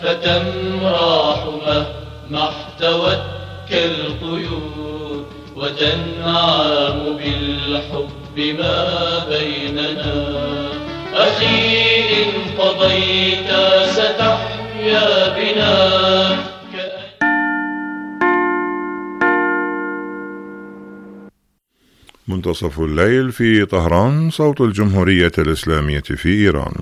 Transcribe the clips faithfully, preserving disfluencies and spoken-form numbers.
فتمراح مهما احتوت كالقيود وتنعم بالحب ما بيننا. أخي إن قضيت ستحيا بنا. منتصف الليل في طهران، صوت الجمهورية الإسلامية في إيران.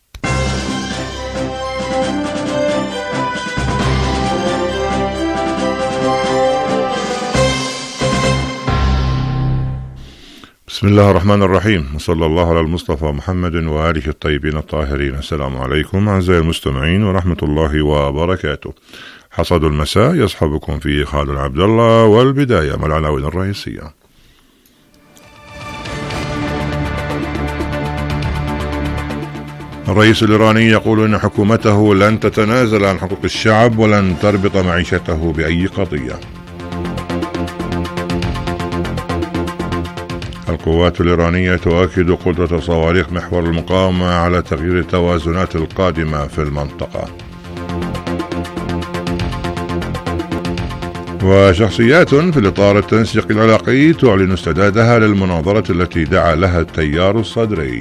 بسم الله الرحمن الرحيم، وصلى الله على المصطفى محمد وآله الطيبين الطاهرين. السلام عليكم أعزائي المستمعين ورحمة الله وبركاته. حصاد المساء يصحبكم في خالد عبد الله، والبداية مع العناوين الرئيسية. الرئيس الإيراني يقول إن حكومته لن تتنازل عن حقوق الشعب ولن تربط معيشته بأي قضية. القوات الإيرانية تؤكد قدرة صواريخ محور المقاومة على تغيير التوازنات القادمة في المنطقة. وشخصيات في الإطار التنسيقي العلاقي تعلن استعدادها للمناظرة التي دعا لها التيار الصدري.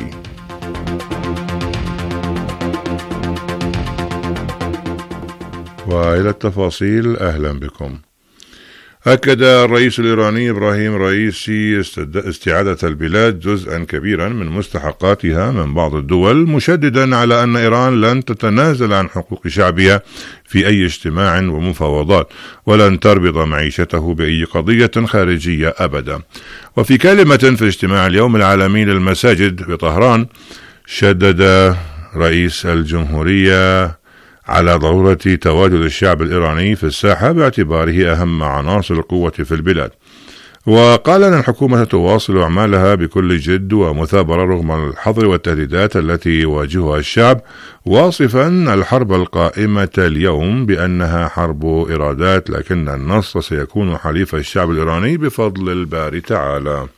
وإلى التفاصيل، أهلا بكم. أكد الرئيس الإيراني إبراهيم رئيسي استعادة البلاد جزءا كبيرا من مستحقاتها من بعض الدول، مشددا على أن إيران لن تتنازل عن حقوق شعبها في أي اجتماع ومفاوضات، ولن تربط معيشته بأي قضية خارجية أبدا. وفي كلمة في اجتماع اليوم العالمي للمساجد بطهران، شدد رئيس الجمهورية على ضرورة تواجد الشعب الإيراني في الساحة باعتباره أهم عناصر القوة في البلاد. وقال أن الحكومة تواصل أعمالها بكل جد ومثابرة رغم الحظر والتهديدات التي يواجهها الشعب، واصفا الحرب القائمة اليوم بأنها حرب إرادات، لكن النصر سيكون حليف الشعب الإيراني بفضل الباري تعالى.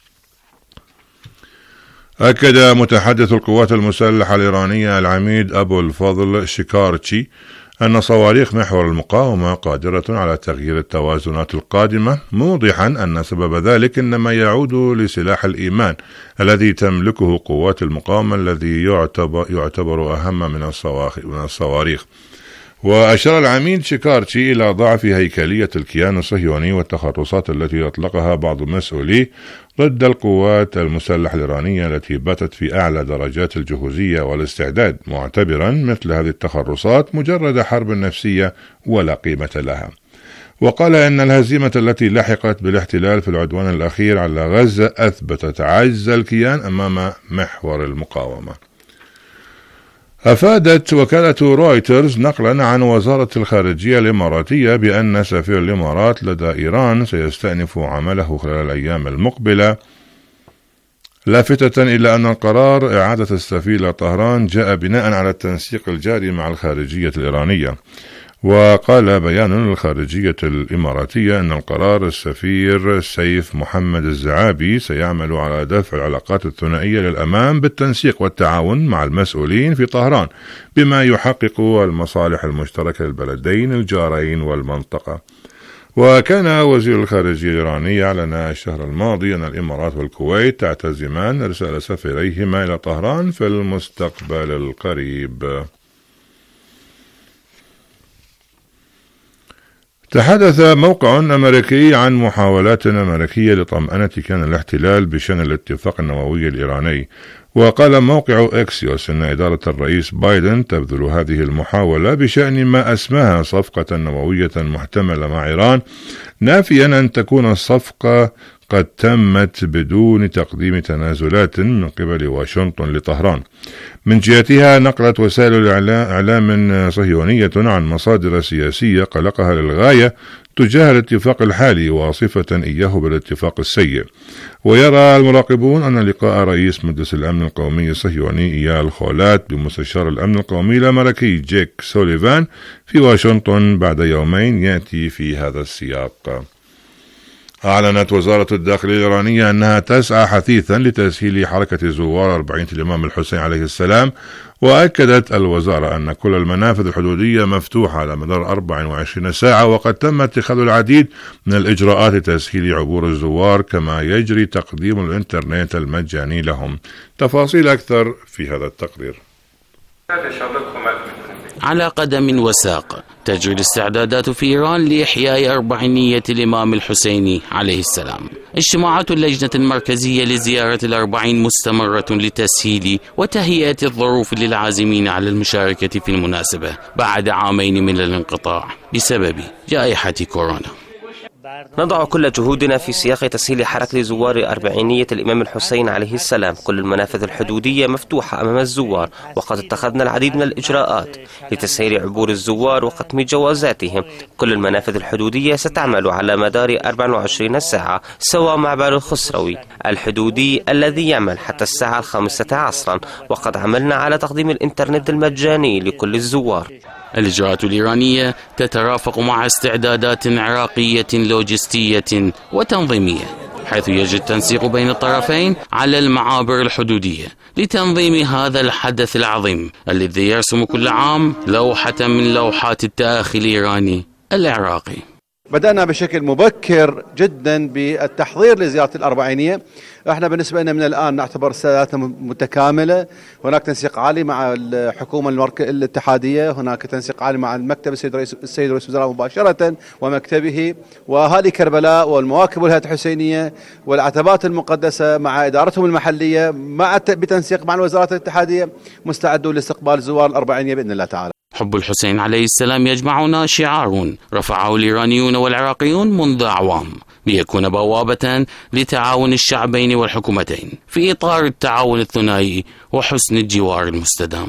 أكد متحدث القوات المسلحة الإيرانية العميد أبو الفضل شكارتشي أن صواريخ محور المقاومة قادرة على تغيير التوازنات القادمة، موضحا أن سبب ذلك إنما يعود لسلاح الإيمان الذي تملكه قوات المقاومة، الذي يعتبر, يعتبر أهم من الصواريخ. وأشار العميد شكارتشي إلى ضعف هيكلية الكيان الصهيوني والتخرصات التي أطلقها بعض المسؤولين ضد القوات المسلحة الإيرانية التي باتت في أعلى درجات الجهوزية والاستعداد، معتبرا مثل هذه التخرصات مجرد حرب نفسية ولا قيمة لها. وقال إن الهزيمة التي لحقت بالاحتلال في العدوان الأخير على غزة أثبتت عجز الكيان أمام محور المقاومة. أفادت وكالة رويترز نقلا عن وزارة الخارجية الإماراتية بأن سفير الإمارات لدى إيران سيستأنف عمله خلال الأيام المقبلة، لافتة إلى أن القرار إعادة السفير إلى طهران جاء بناء على التنسيق الجاري مع الخارجية الإيرانية. وقال بيان للخارجية الإماراتية أن القرار السفير سيف محمد الزعابي سيعمل على دفع العلاقات الثنائية للأمام بالتنسيق والتعاون مع المسؤولين في طهران، بما يحقق المصالح المشتركة للبلدين الجارين والمنطقة. وكان وزير الخارجية الإيراني أعلن الشهر الماضي أن الإمارات والكويت تعتزمان إرسال سفيريهما إلى طهران في المستقبل القريب. تحدث موقع أمريكي عن محاولات أمريكية لطمأنة كيان الاحتلال بشأن الاتفاق النووي الإيراني. وقال موقع إكسيوس أن إدارة الرئيس بايدن تبذل هذه المحاولة بشأن ما أسماها صفقة نووية محتملة مع إيران، نافيا أن تكون الصفقة قد تمت بدون تقديم تنازلات من قبل واشنطن لطهران. من جهتها نقلت وسائل الإعلام صهيونية عن مصادر سياسية قلقها للغاية تجاه الاتفاق الحالي، واصفة إياه بالاتفاق السيء. ويرى المراقبون أن لقاء رئيس مجلس الأمن القومي الصهيوني إيال خولات بمستشار الأمن القومي الأمريكي جيك سوليفان في واشنطن بعد يومين يأتي في هذا السياق. أعلنت وزارة الداخلية الإيرانية أنها تسعى حثيثا لتسهيل حركة زوار أربعين الإمام الحسين عليه السلام وأكدت الوزارة أن كل المنافذ الحدودية مفتوحة على مدار أربع وعشرين ساعة، وقد تم اتخاذ العديد من الإجراءات لتسهيل عبور الزوار، كما يجري تقديم الإنترنت المجاني لهم. تفاصيل أكثر في هذا التقرير. على قدم وساق تجري الاستعدادات في إيران لإحياء أربعينية الإمام الحسيني عليه السلام. اجتماعات اللجنة المركزية لزيارة الأربعين مستمرة لتسهيل وتهيئة الظروف للعازمين على المشاركة في المناسبة بعد عامين من الانقطاع بسبب جائحة كورونا. نضع كل جهودنا في سياق تسهيل حركة زوار أربعينية الإمام الحسين عليه السلام. كل المنافذ الحدودية مفتوحة أمام الزوار، وقد اتخذنا العديد من الإجراءات لتسهيل عبور الزوار وختم جوازاتهم. كل المنافذ الحدودية ستعمل على مدار أربع وعشرين ساعة، سوى معبر الخسروي الحدودي الذي يعمل حتى الساعة الخامسة عصرا، وقد عملنا على تقديم الإنترنت المجاني لكل الزوار. الإجراءات الإيرانية تترافق مع استعدادات عراقية لوجستية وتنظيمية، حيث يجري التنسيق بين الطرفين على المعابر الحدودية لتنظيم هذا الحدث العظيم الذي يرسم كل عام لوحة من لوحات التآخي الإيراني العراقي. بدأنا بشكل مبكر جدا بالتحضير لزيارة الأربعينية. احنا بالنسبة لنا من الآن نعتبر استعداداتنا متكاملة. هناك تنسيق عالي مع الحكومة الاتحادية، هناك تنسيق عالي مع المكتب السيد رئيس السيد رئيس الوزراء مباشرة ومكتبه وأهالي كربلاء والمواكب والهيئة الحسينية والعتبات المقدسة مع إدارتهم المحلية، مع بتنسيق مع الوزارات الاتحادية، مستعدون لاستقبال زوار الأربعينية بإذن الله تعالى. حب الحسين عليه السلام يجمعنا شعار رفعه الإيرانيون والعراقيون منذ أعوام، ليكون بوابة لتعاون الشعبين والحكومتين في إطار التعاون الثنائي وحسن الجوار المستدام.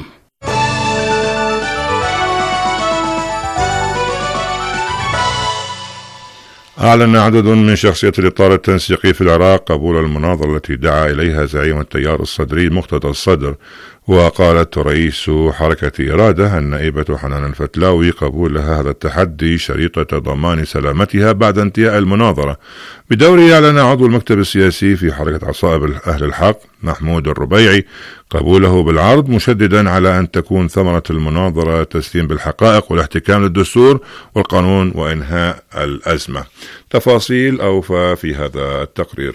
أعلن عدد من شخصيات الإطار التنسيقي في العراق قبول المناظرة التي دعا إليها زعيم التيار الصدري مقتدى الصدر. وقالت رئيس حركة إرادة النائبة حنان الفتلاوي قبول لها هذا التحدي شريطة ضمان سلامتها بعد انتهاء المناظرة. بدوره أعلن عضو المكتب السياسي في حركة عصائب أهل الحق محمود الربيعي قبوله بالعرض، مشددا على أن تكون ثمرة المناظرة تسليم بالحقائق والاحتكام للدستور والقانون وإنهاء الأزمة. تفاصيل أوفى في هذا التقرير.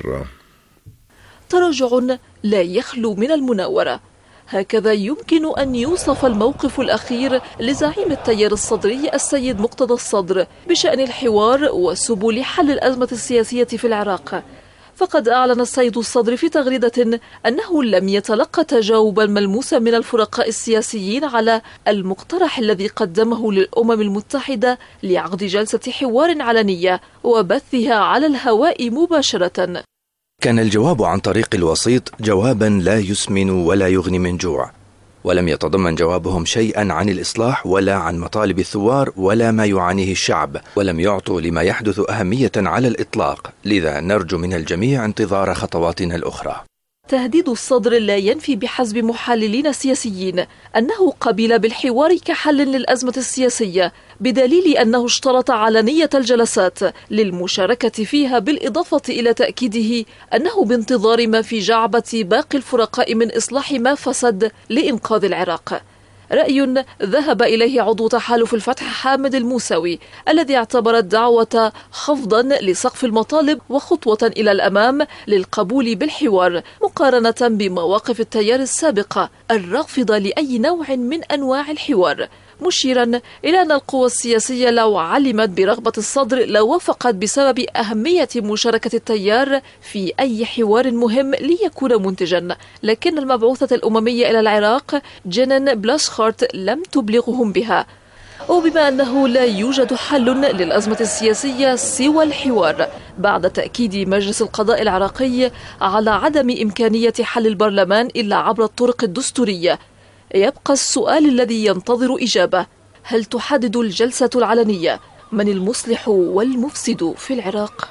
تراجع لا يخلو من المناورة، هكذا يمكن أن يوصف الموقف الأخير لزعيم التيار الصدري السيد مقتدى الصدر بشأن الحوار وسبل حل الأزمة السياسية في العراق. فقد أعلن السيد الصدر في تغريدة أنه لم يتلقى تجاوبا ملموسا من الفرقاء السياسيين على المقترح الذي قدمه للأمم المتحدة لعقد جلسة حوار علنية وبثها على الهواء مباشرة. كان الجواب عن طريق الوسيط جوابا لا يسمن ولا يغني من جوع، ولم يتضمن جوابهم شيئا عن الإصلاح ولا عن مطالب الثوار ولا ما يعانيه الشعب، ولم يعطوا لما يحدث أهمية على الإطلاق، لذا نرجو من الجميع انتظار خطواتنا الأخرى. تهديد الصدر لا ينفي بحسب محللين سياسيين أنه قبل بالحوار كحل للأزمة السياسية، بدليل أنه اشترط علنية الجلسات للمشاركة فيها، بالإضافة إلى تأكيده أنه بانتظار ما في جعبة باقي الفرقاء من إصلاح ما فسد لإنقاذ العراق. رأي ذهب إليه عضو تحالف الفتح حامد الموسوي، الذي اعتبر الدعوة خفضا لسقف المطالب وخطوة إلى الأمام للقبول بالحوار، مقارنة بمواقف التيار السابقة الرافضة لأي نوع من أنواع الحوار، مشيرا إلى أن القوى السياسية لو علمت برغبة الصدر لوافقت بسبب أهمية مشاركة التيار في أي حوار مهم ليكون منتجا، لكن المبعوثة الأممية إلى العراق جنن بلاشخارت لم تبلغهم بها. وبما أنه لا يوجد حل للأزمة السياسية سوى الحوار، بعد تأكيد مجلس القضاء العراقي على عدم إمكانية حل البرلمان إلا عبر الطرق الدستورية، يبقى السؤال الذي ينتظر إجابة: هل تحدد الجلسة العلنية من المصلح والمفسد في العراق؟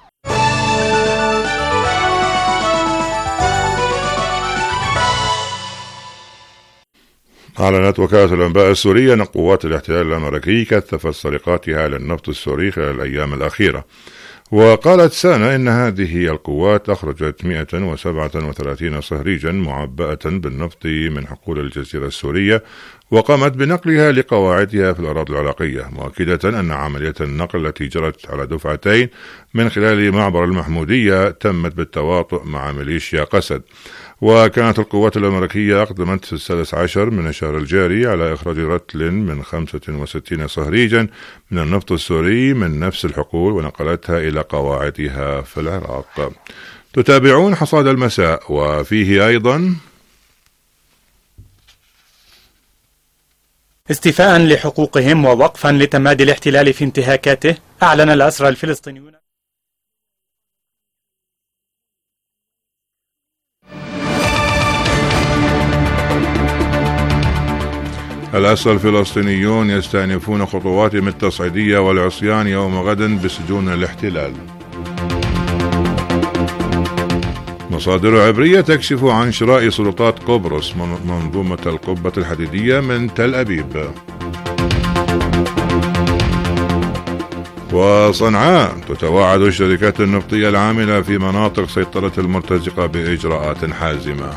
أعلنت وكالة الأنباء السورية أن قوات الاحتلال الأمريكي كثفت سرقاتها للنفط السوري خلال الأيام الأخيرة. وقالت سانا إن هذه القوات أخرجت مئة وسبعة وثلاثين صهريجا معبأة بالنفط من حقول الجزيرة السورية، وقامت بنقلها لقواعدها في الأراضي العراقية، مؤكدة أن عملية النقل التي جرت على دفعتين من خلال معبر المحمودية تمت بالتواطؤ مع ميليشيا قسد. وكانت القوات الأمريكية أقدمت في السادس عشر من الشهر الجاري على إخراج رتل من خمسة وستين صهريجا من النفط السوري من نفس الحقول ونقلتها إلى قواعدها في العراق. تتابعون حصاد المساء، وفيه أيضا استيفاء لحقوقهم ووقفا لتمادي الاحتلال في انتهاكاته، أعلن الأسرى الفلسطينيون الأسرى الفلسطينيون يستأنفون خطواتهم التصعيدية والعصيان يوم غد بسجون الاحتلال. مصادر عبرية تكشف عن شراء سلطات قبرص منظومة القبة الحديدية من تل أبيب. وصنعاء تتوعد الشركات النفطية العاملة في مناطق سيطرة المرتزقة بإجراءات حازمة.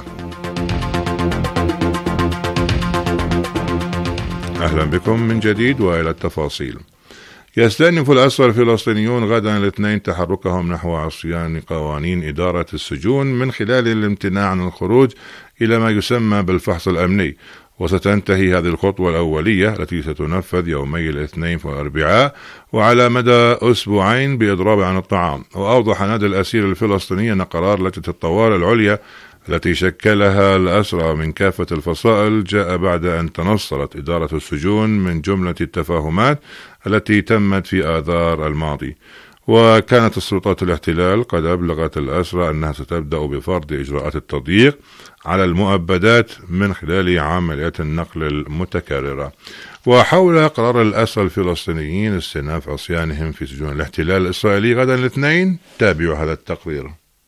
أهلا بكم من جديد وإلى التفاصيل. يستأنف الأسرى الفلسطينيون غدا الاثنين تحركهم نحو عصيان قوانين إدارة السجون من خلال الامتناع عن الخروج إلى ما يسمى بالفحص الأمني، وستنتهي هذه الخطوة الأولية التي ستنفذ يومي الاثنين والأربعاء وعلى مدى أسبوعين بإضراب عن الطعام. وأوضح نادي الأسير الفلسطيني أن قرار لجنة الطوارئ العليا التي شكلها الأسرى من كافة الفصائل جاء بعد أن تنصلت إدارة السجون من جملة التفاهمات التي تمت في آذار الماضي. وكانت السلطات الاحتلال قد أبلغت الأسرى أنها ستبدأ بفرض إجراءات التضييق على المؤبدات من خلال عمليات النقل المتكررة. وحول قرار الأسرى الفلسطينيين استئناف عصيانهم في سجون الاحتلال الإسرائيلي غدا الاثنين، تابعوا هذا التقرير.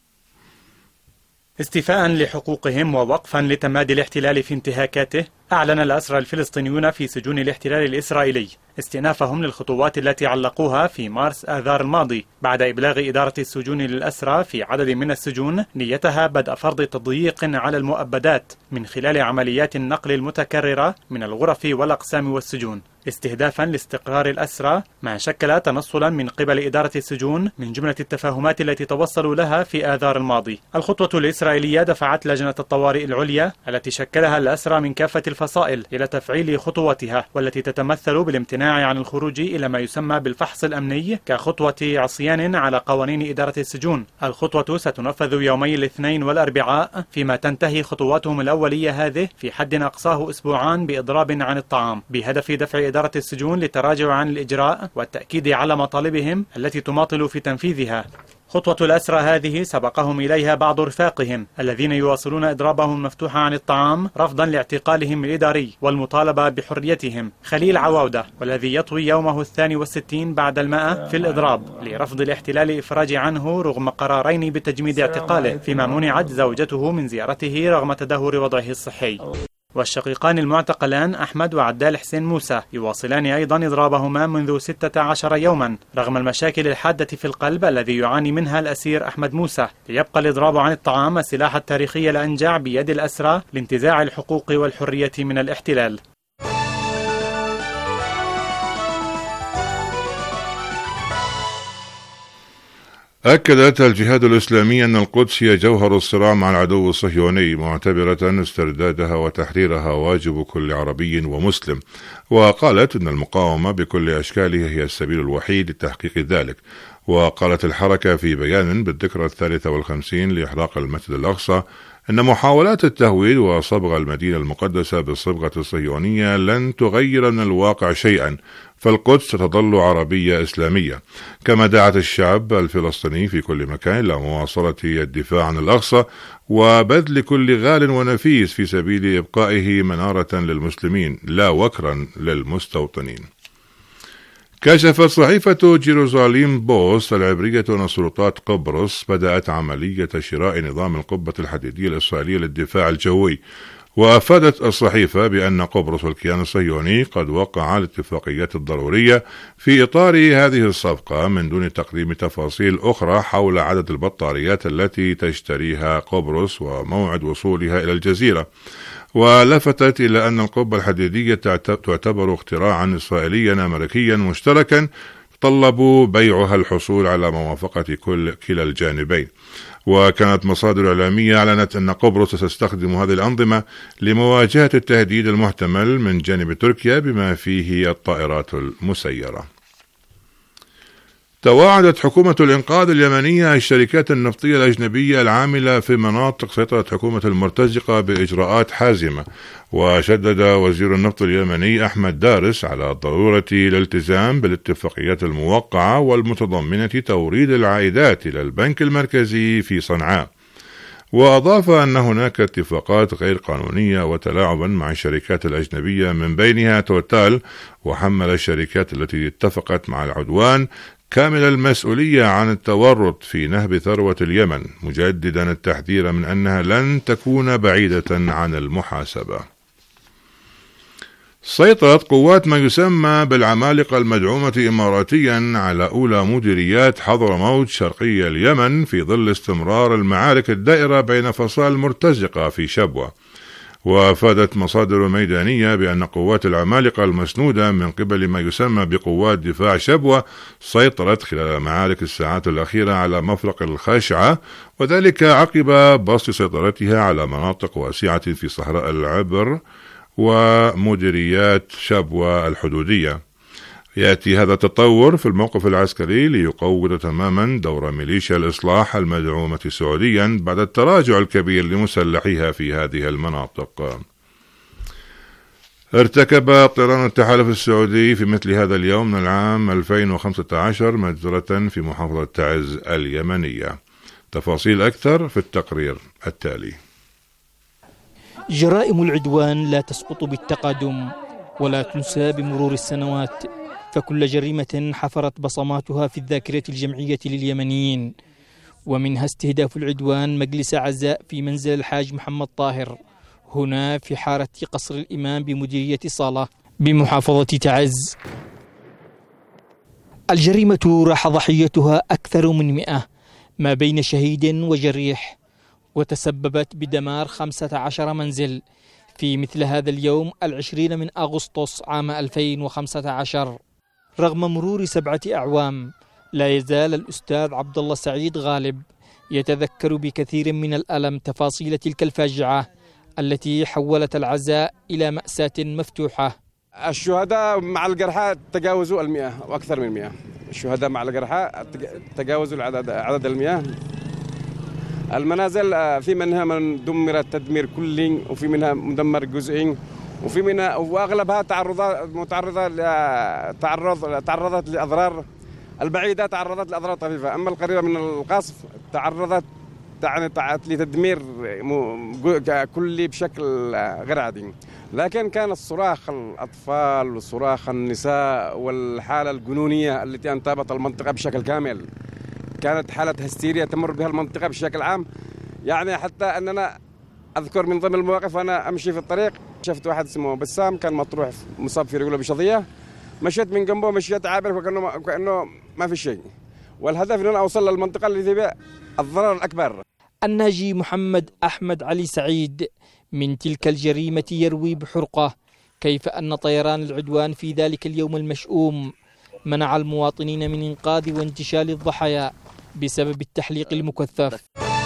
استيفاء لحقوقهم ووقفا لتمادي الاحتلال في انتهاكاته، أعلن الأسرى الفلسطينيون في سجون الاحتلال الإسرائيلي استئنافهم للخطوات التي علقوها في مارس آذار الماضي بعد إبلاغ إدارة السجون للأسرى في عدد من السجون نيتها بدء فرض تضييق على المؤبدات من خلال عمليات النقل المتكررة من الغرف والأقسام والسجون، استهدافا لاستقرار الأسرى، ما شكل تنصلا من قبل إدارة السجون من جملة التفاهمات التي توصلوا لها في آذار الماضي. الخطوة الإسرائيلية دفعت لجنة الطوارئ العليا التي شكلها الأسرى من كافة الفصائل إلى تفعيل خطوتها، والتي تتمثل بالامتناع عن الخروج إلى ما يسمى بالفحص الأمني كخطوة عصيان على قوانين إدارة السجون. الخطوة ستنفذ يومي الاثنين والأربعاء، فيما تنتهي خطواتهم الأولية هذه في حد أقصاه أسبوعان بإضراب عن الطعام، بهدف دفع إدارة السجون للتراجع عن الإجراء والتأكيد على مطالبهم التي تماطل في تنفيذها. خطوة الأسرى هذه سبقهم إليها بعض رفاقهم الذين يواصلون إضرابهم المفتوح عن الطعام رفضا لاعتقالهم الإداري والمطالبة بحريتهم. خليل عواودة، والذي يطوي يومه الثاني والستين بعد المائة في الإضراب لرفض الاحتلال الإفراج عنه رغم قرارين بتجميد اعتقاله، فيما منعت زوجته من زيارته رغم تدهور وضعه الصحي. والشقيقان المعتقلان أحمد وعدال حسين موسى يواصلان أيضا إضرابهما منذ ستة عشر يوما رغم المشاكل الحادة في القلب الذي يعاني منها الأسير أحمد موسى، ليبقى الإضراب عن الطعام السلاح التاريخي الأنجع بيد الأسرى لانتزاع الحقوق والحرية من الاحتلال. أكدت الجهاد الإسلامي أن القدس هي جوهر الصراع مع العدو الصهيوني، معتبرة استردادها وتحريرها واجب كل عربي ومسلم، وقالت أن المقاومة بكل أشكالها هي السبيل الوحيد لتحقيق ذلك. وقالت الحركة في بيان بالذكرى الثالثة والخمسين لإحراق المسجد الأقصى أن محاولات التهويد وصبغ المدينة المقدسة بالصبغة الصهيونية لن تغير من الواقع شيئا، فالقدس ستظل عربية إسلامية. كما دعت الشعب الفلسطيني في كل مكان إلى مواصلة الدفاع عن الأقصى وبذل كل غال ونفيس في سبيل إبقائه منارة للمسلمين لا وكرا للمستوطنين. كشفت صحيفة جيروزاليم بوست العبرية أن سلطات قبرص بدأت عملية شراء نظام القبة الحديدية الإسرائيلية للدفاع الجوي، وأفادت الصحيفة بأن قبرص والكيان الصهيوني قد وقعا الاتفاقيات الضرورية في إطار هذه الصفقة من دون تقديم تفاصيل أخرى حول عدد البطاريات التي تشتريها قبرص وموعد وصولها إلى الجزيرة. ولفتت إلى أن القبة الحديدية تعتبر اختراعا إسرائيليا أمريكيا مشتركا طلب بيعها الحصول على موافقة كل كلا الجانبين. وكانت مصادر إعلامية أعلنت أن قبرص ستستخدم هذه الأنظمة لمواجهة التهديد المحتمل من جانب تركيا بما فيه الطائرات المسيرة. تواعدت حكومة الإنقاذ اليمنية الشركات النفطية الأجنبية العاملة في مناطق سيطرة حكومة المرتزقة بإجراءات حازمة. وشدد وزير النفط اليمني أحمد دارس على ضرورة الالتزام بالاتفاقيات الموقعة والمتضمنة توريد العائدات إلى البنك المركزي في صنعاء. وأضاف أن هناك اتفاقات غير قانونية وتلاعبا مع الشركات الأجنبية من بينها توتال، وحمل الشركات التي اتفقت مع العدوان كامل المسؤولية عن التورط في نهب ثروة اليمن، مجددا التحذير من أنها لن تكون بعيدة عن المحاسبة. سيطرت قوات ما يسمى بالعمالقة المدعومة إماراتيا على أولى مديريات حضرموت شرقي اليمن في ظل استمرار المعارك الدائرة بين فصائل مرتزقة في شبوة. وافادت مصادر ميدانية بأن قوات العمالقة المسنودة من قبل ما يسمى بقوات دفاع شبوة سيطرت خلال معارك الساعات الأخيرة على مفرق الخشعة، وذلك عقب بسط سيطرتها على مناطق واسعة في صحراء العبر ومديريات شبوة الحدودية. يأتي هذا التطور في الموقف العسكري ليقوض تماما دور ميليشيا الإصلاح المدعومة سعوديا بعد التراجع الكبير لمسلحيها في هذه المناطق. ارتكب طيران التحالف السعودي في مثل هذا اليوم من العام ألفين وخمسة عشر مجزرة في محافظة تعز اليمنية. تفاصيل أكثر في التقرير التالي. جرائم العدوان لا تسقط بالتقادم ولا تنسى بمرور السنوات، فكل جريمة حفرت بصماتها في الذاكرة الجمعية لليمنيين، ومنها استهداف العدوان مجلس عزاء في منزل الحاج محمد طاهر هنا في حارة قصر الإمام بمديرية صالة بمحافظة تعز. الجريمة راح ضحيتها أكثر من مئة ما بين شهيد وجريح، وتسببت بدمار خمسة عشر منزل في مثل هذا اليوم العشرين من أغسطس عام ألفين وخمسة عشر. رغم مرور سبعة أعوام لا يزال الأستاذ عبد الله سعيد غالب يتذكر بكثير من الألم تفاصيل تلك الفاجعة التي حولت العزاء إلى مأساة مفتوحة. الشهداء مع الجرحى تجاوزوا المئة وأكثر من مئة. الشهداء مع الجرحى تجاوزوا العدد عدد المئة. المنازل في منها من دمرت تدمير كلي، وفي منها مدمر جزئي، وفي منها واغلبها تعرضات متعرضه تعرض تعرضت لاضرار. البعيده تعرضت لاضرار طفيفه، اما القريبه من القصف تعرضت لتدمير كلي بشكل غير عادي. لكن كان صراخ الاطفال وصراخ النساء والحاله الجنونيه التي انتابت المنطقه بشكل كامل، كانت حالة هستيريا تمر بها المنطقة بشكل عام. يعني حتى أننا أذكر من ضمن المواقف أنا أمشي في الطريق شفت واحد اسمه بسام كان مطروح مصاب في رجله بشظية، مشيت من جنبه مشيت عابر وكأنه كأنه ما في شيء، والهدف أن أنا أوصل للمنطقة اللي فيها الضرر الأكبر. الناجي محمد أحمد علي سعيد من تلك الجريمة يروي بحرقة كيف أن طيران العدوان في ذلك اليوم المشؤوم منع المواطنين من إنقاذ وانتشال الضحايا بسبب التحليق المكثف.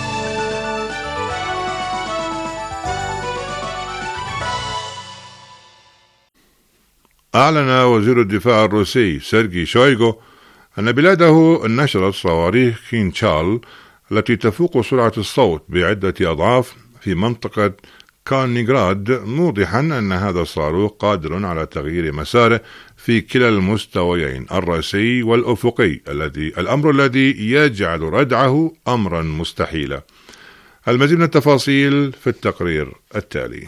أعلن وزير الدفاع الروسي سيرجي شويغو أن بلاده نشرت صواريخ كينشال التي تفوق سرعة الصوت بعدة أضعاف في منطقة كالينينغراد، موضحا أن هذا الصاروخ قادر على تغيير مساره في كلا المستويين الرأسي والأفقي، الذي الأمر الذي يجعل ردعه أمرا مستحيلا. المزيد من التفاصيل في التقرير التالي.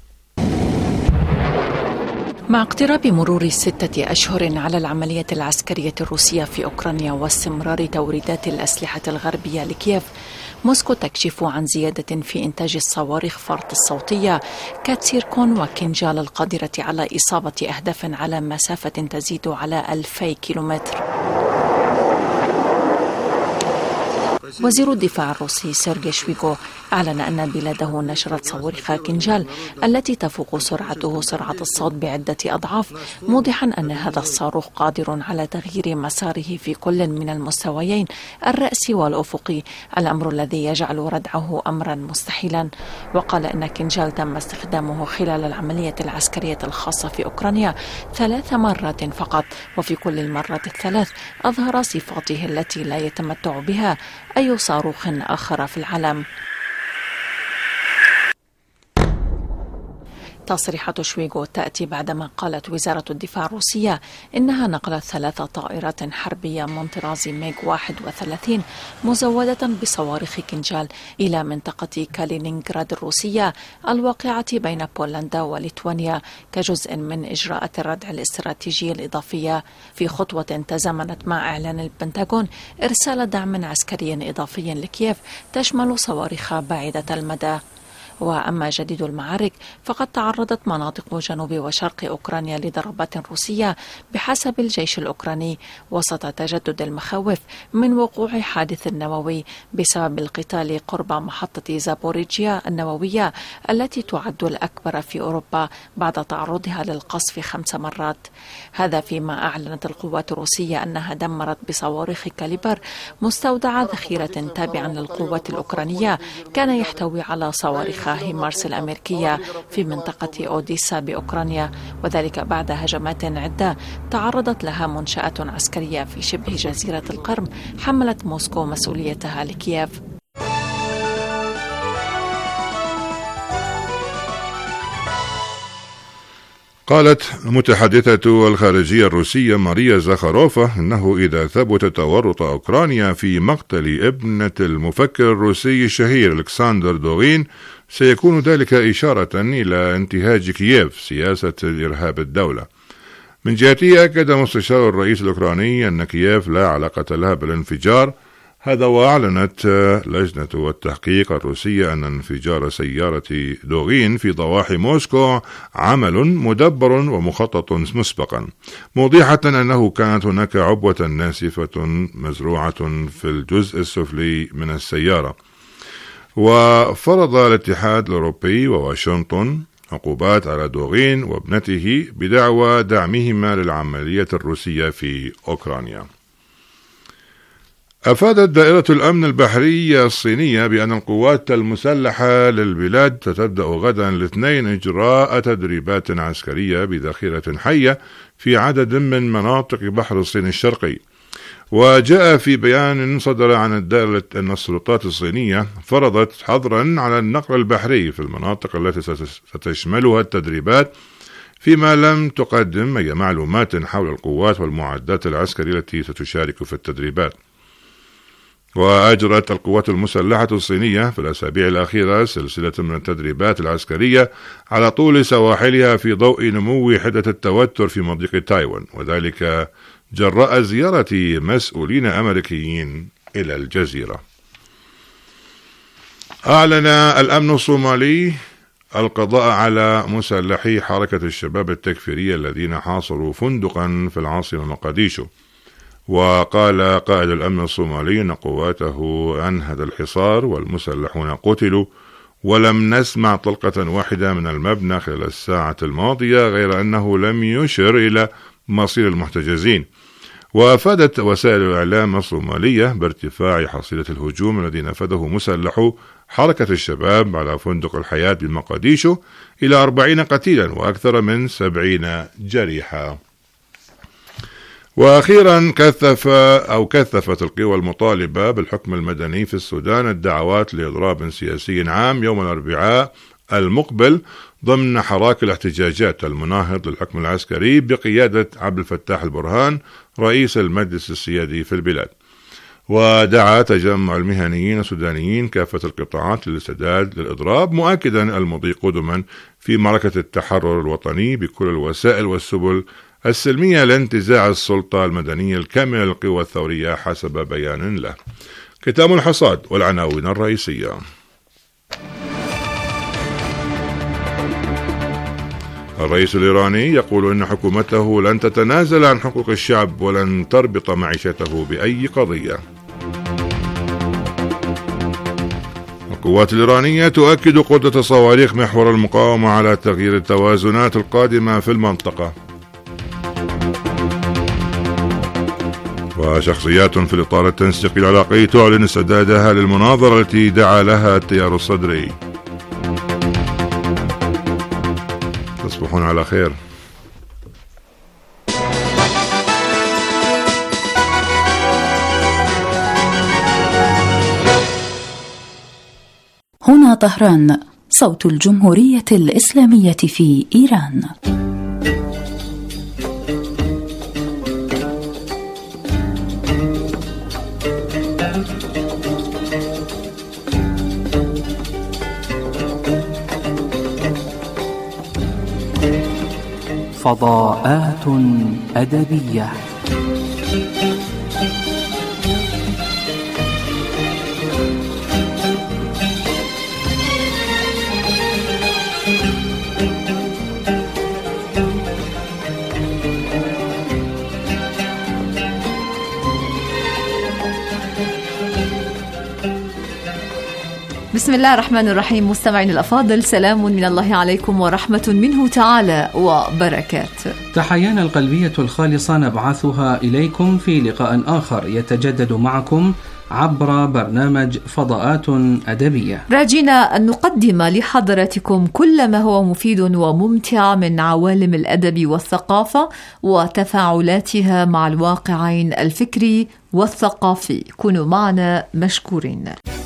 مع اقتراب مرور ستة أشهر على العملية العسكرية الروسية في أوكرانيا واستمرار توريدات الأسلحة الغربية لكييف، موسكو تكشف عن زيادة في إنتاج الصواريخ فرط الصوتية كاتسيركون وكنجال القادرة على إصابة أهداف على مسافة تزيد على ألفي كيلومتر. وزير الدفاع الروسي سيرجي شويغو أعلن أن بلاده نشرت صواريخ كنجال التي تفوق سرعته سرعة الصوت بعدة أضعاف، موضحا أن هذا الصاروخ قادر على تغيير مساره في كل من المستويين الرأسي والأفقي، الأمر الذي يجعل ردعه أمرا مستحيلا. وقال أن كنجال تم استخدامه خلال العملية العسكرية الخاصة في أوكرانيا ثلاث مرات فقط، وفي كل المرات الثلاث أظهر صفاته التي لا يتمتع بها أي صاروخ آخر في العالم. تصريحات شويغو تأتي بعدما قالت وزارة الدفاع الروسية إنها نقلت ثلاث طائرات حربية من طراز ميغ واحد وثلاثين مزودة بصواريخ كنجال إلى منطقة كالينينغراد الروسية الواقعة بين بولندا وليتوانيا كجزء من إجراءات الردع الاستراتيجية الإضافية، في خطوة تزامنت مع إعلان البنتاغون إرسال دعم عسكري إضافي لكييف تشمل صواريخ بعيدة المدى. وأما جديد المعارك فقد تعرضت مناطق جنوب وشرق أوكرانيا لضربات روسية بحسب الجيش الأوكراني، وسط تجدد المخاوف من وقوع حادث نووي بسبب القتال قرب محطة زابوريجيا النووية التي تعد الأكبر في أوروبا بعد تعرضها للقصف خمس مرات. هذا فيما أعلنت القوات الروسية أنها دمرت بصواريخ كاليبر مستودع ذخيرة تابعا للقوات الأوكرانية كان يحتوي على صواريخ هيمارس الأمريكية في منطقة أوديسا بأوكرانيا، وذلك بعد هجمات عدة تعرضت لها منشآت عسكرية في شبه جزيرة القرم حملت موسكو مسؤوليتها لكييف. قالت المتحدثة الخارجية الروسية ماريا زاخاروفا إنه إذا ثبت تورط أوكرانيا في مقتل ابنة المفكر الروسي الشهير ألكسندر دوغين سيكون ذلك إشارة إلى انتهاج كييف سياسة الإرهاب الدولة. من جهته أكد مستشار الرئيس الأوكراني أن كييف لا علاقة لها بالانفجار هذا، وأعلنت لجنة التحقيق الروسية أن انفجار سيارة دوغين في ضواحي موسكو عمل مدبر ومخطط مسبقا، موضحة أنه كانت هناك عبوة ناسفة مزروعة في الجزء السفلي من السيارة. وفرض الاتحاد الأوروبي وواشنطن عقوبات على دوغين وابنته بدعوى دعمهما للعملية الروسية في أوكرانيا. أفادت دائرة الأمن البحري الصينية بأن القوات المسلحة للبلاد ستبدأ غدا الاثنين إجراء تدريبات عسكرية بذخيرة حية في عدد من مناطق بحر الصين الشرقي. وجاء في بيان صدر عن الدائرة أن السلطات الصينية فرضت حظرا على النقل البحري في المناطق التي ستشملها التدريبات، فيما لم تقدم أي معلومات حول القوات والمعدات العسكرية التي ستشارك في التدريبات. وأجرت القوات المسلحة الصينية في الأسابيع الأخيرة سلسلة من التدريبات العسكرية على طول سواحلها في ضوء نمو حدة التوتر في مضيق تايوان، وذلك جراء زيارة مسؤولين أمريكيين إلى الجزيرة. أعلن الأمن الصومالي القضاء على مسلحي حركة الشباب التكفيرية الذين حاصروا فندقا في العاصمة مقديشو. وقال قائد الأمن الصومالي أن قواته أنهت الحصار والمسلحون قتلوا، ولم نسمع طلقة واحدة من المبنى خلال الساعة الماضية، غير أنه لم يشر إلى مصير المحتجزين. وأفادت وسائل الإعلام الصومالية بارتفاع حصيلة الهجوم الذي نفذه مسلحو حركة الشباب على فندق الحياة بمقديشو إلى أربعين قتيلا وأكثر من سبعين جريحا. وأخيرا كثف أو كثفت القوى المطالبة بالحكم المدني في السودان الدعوات لإضراب سياسي عام يوم الأربعاء المقبل ضمن حراك الاحتجاجات المناهض للحكم العسكري بقيادة عبد الفتاح البرهان رئيس المجلس السيادي في البلاد. ودعا تجمع المهنيين السودانيين كافة القطاعات للاستعداد للإضراب، مؤكدا المضي قدما في معركة التحرر الوطني بكل الوسائل والسبل السلمية لانتزاع السلطة المدنية الكاملة للقوى الثورية حسب بيان له. ختام الحصاد والعناوين الرئيسية. الرئيس الإيراني يقول إن حكومته لن تتنازل عن حقوق الشعب ولن تربط معيشته بأي قضية. القوات الإيرانية تؤكد قدرة صواريخ محور المقاومة على تغيير التوازنات القادمة في المنطقة. وشخصيات في الإطار التنسيقي العراقي تعلن استعدادها للمناظرة التي دعا لها التيار الصدري. تصبحون على خير. هنا طهران، صوت الجمهورية الإسلامية في إيران. فضاءات أدبية. بسم الله الرحمن الرحيم. مستمعين الأفاضل، سلام من الله عليكم ورحمة منه تعالى وبركاته. تحيانا القلبية الخالصة نبعثها إليكم في لقاء آخر يتجدد معكم عبر برنامج فضاءات أدبية، راجين أن نقدم لحضراتكم كل ما هو مفيد وممتع من عوالم الأدب والثقافة وتفاعلاتها مع الواقعين الفكري والثقافي. كونوا معنا مشكورين.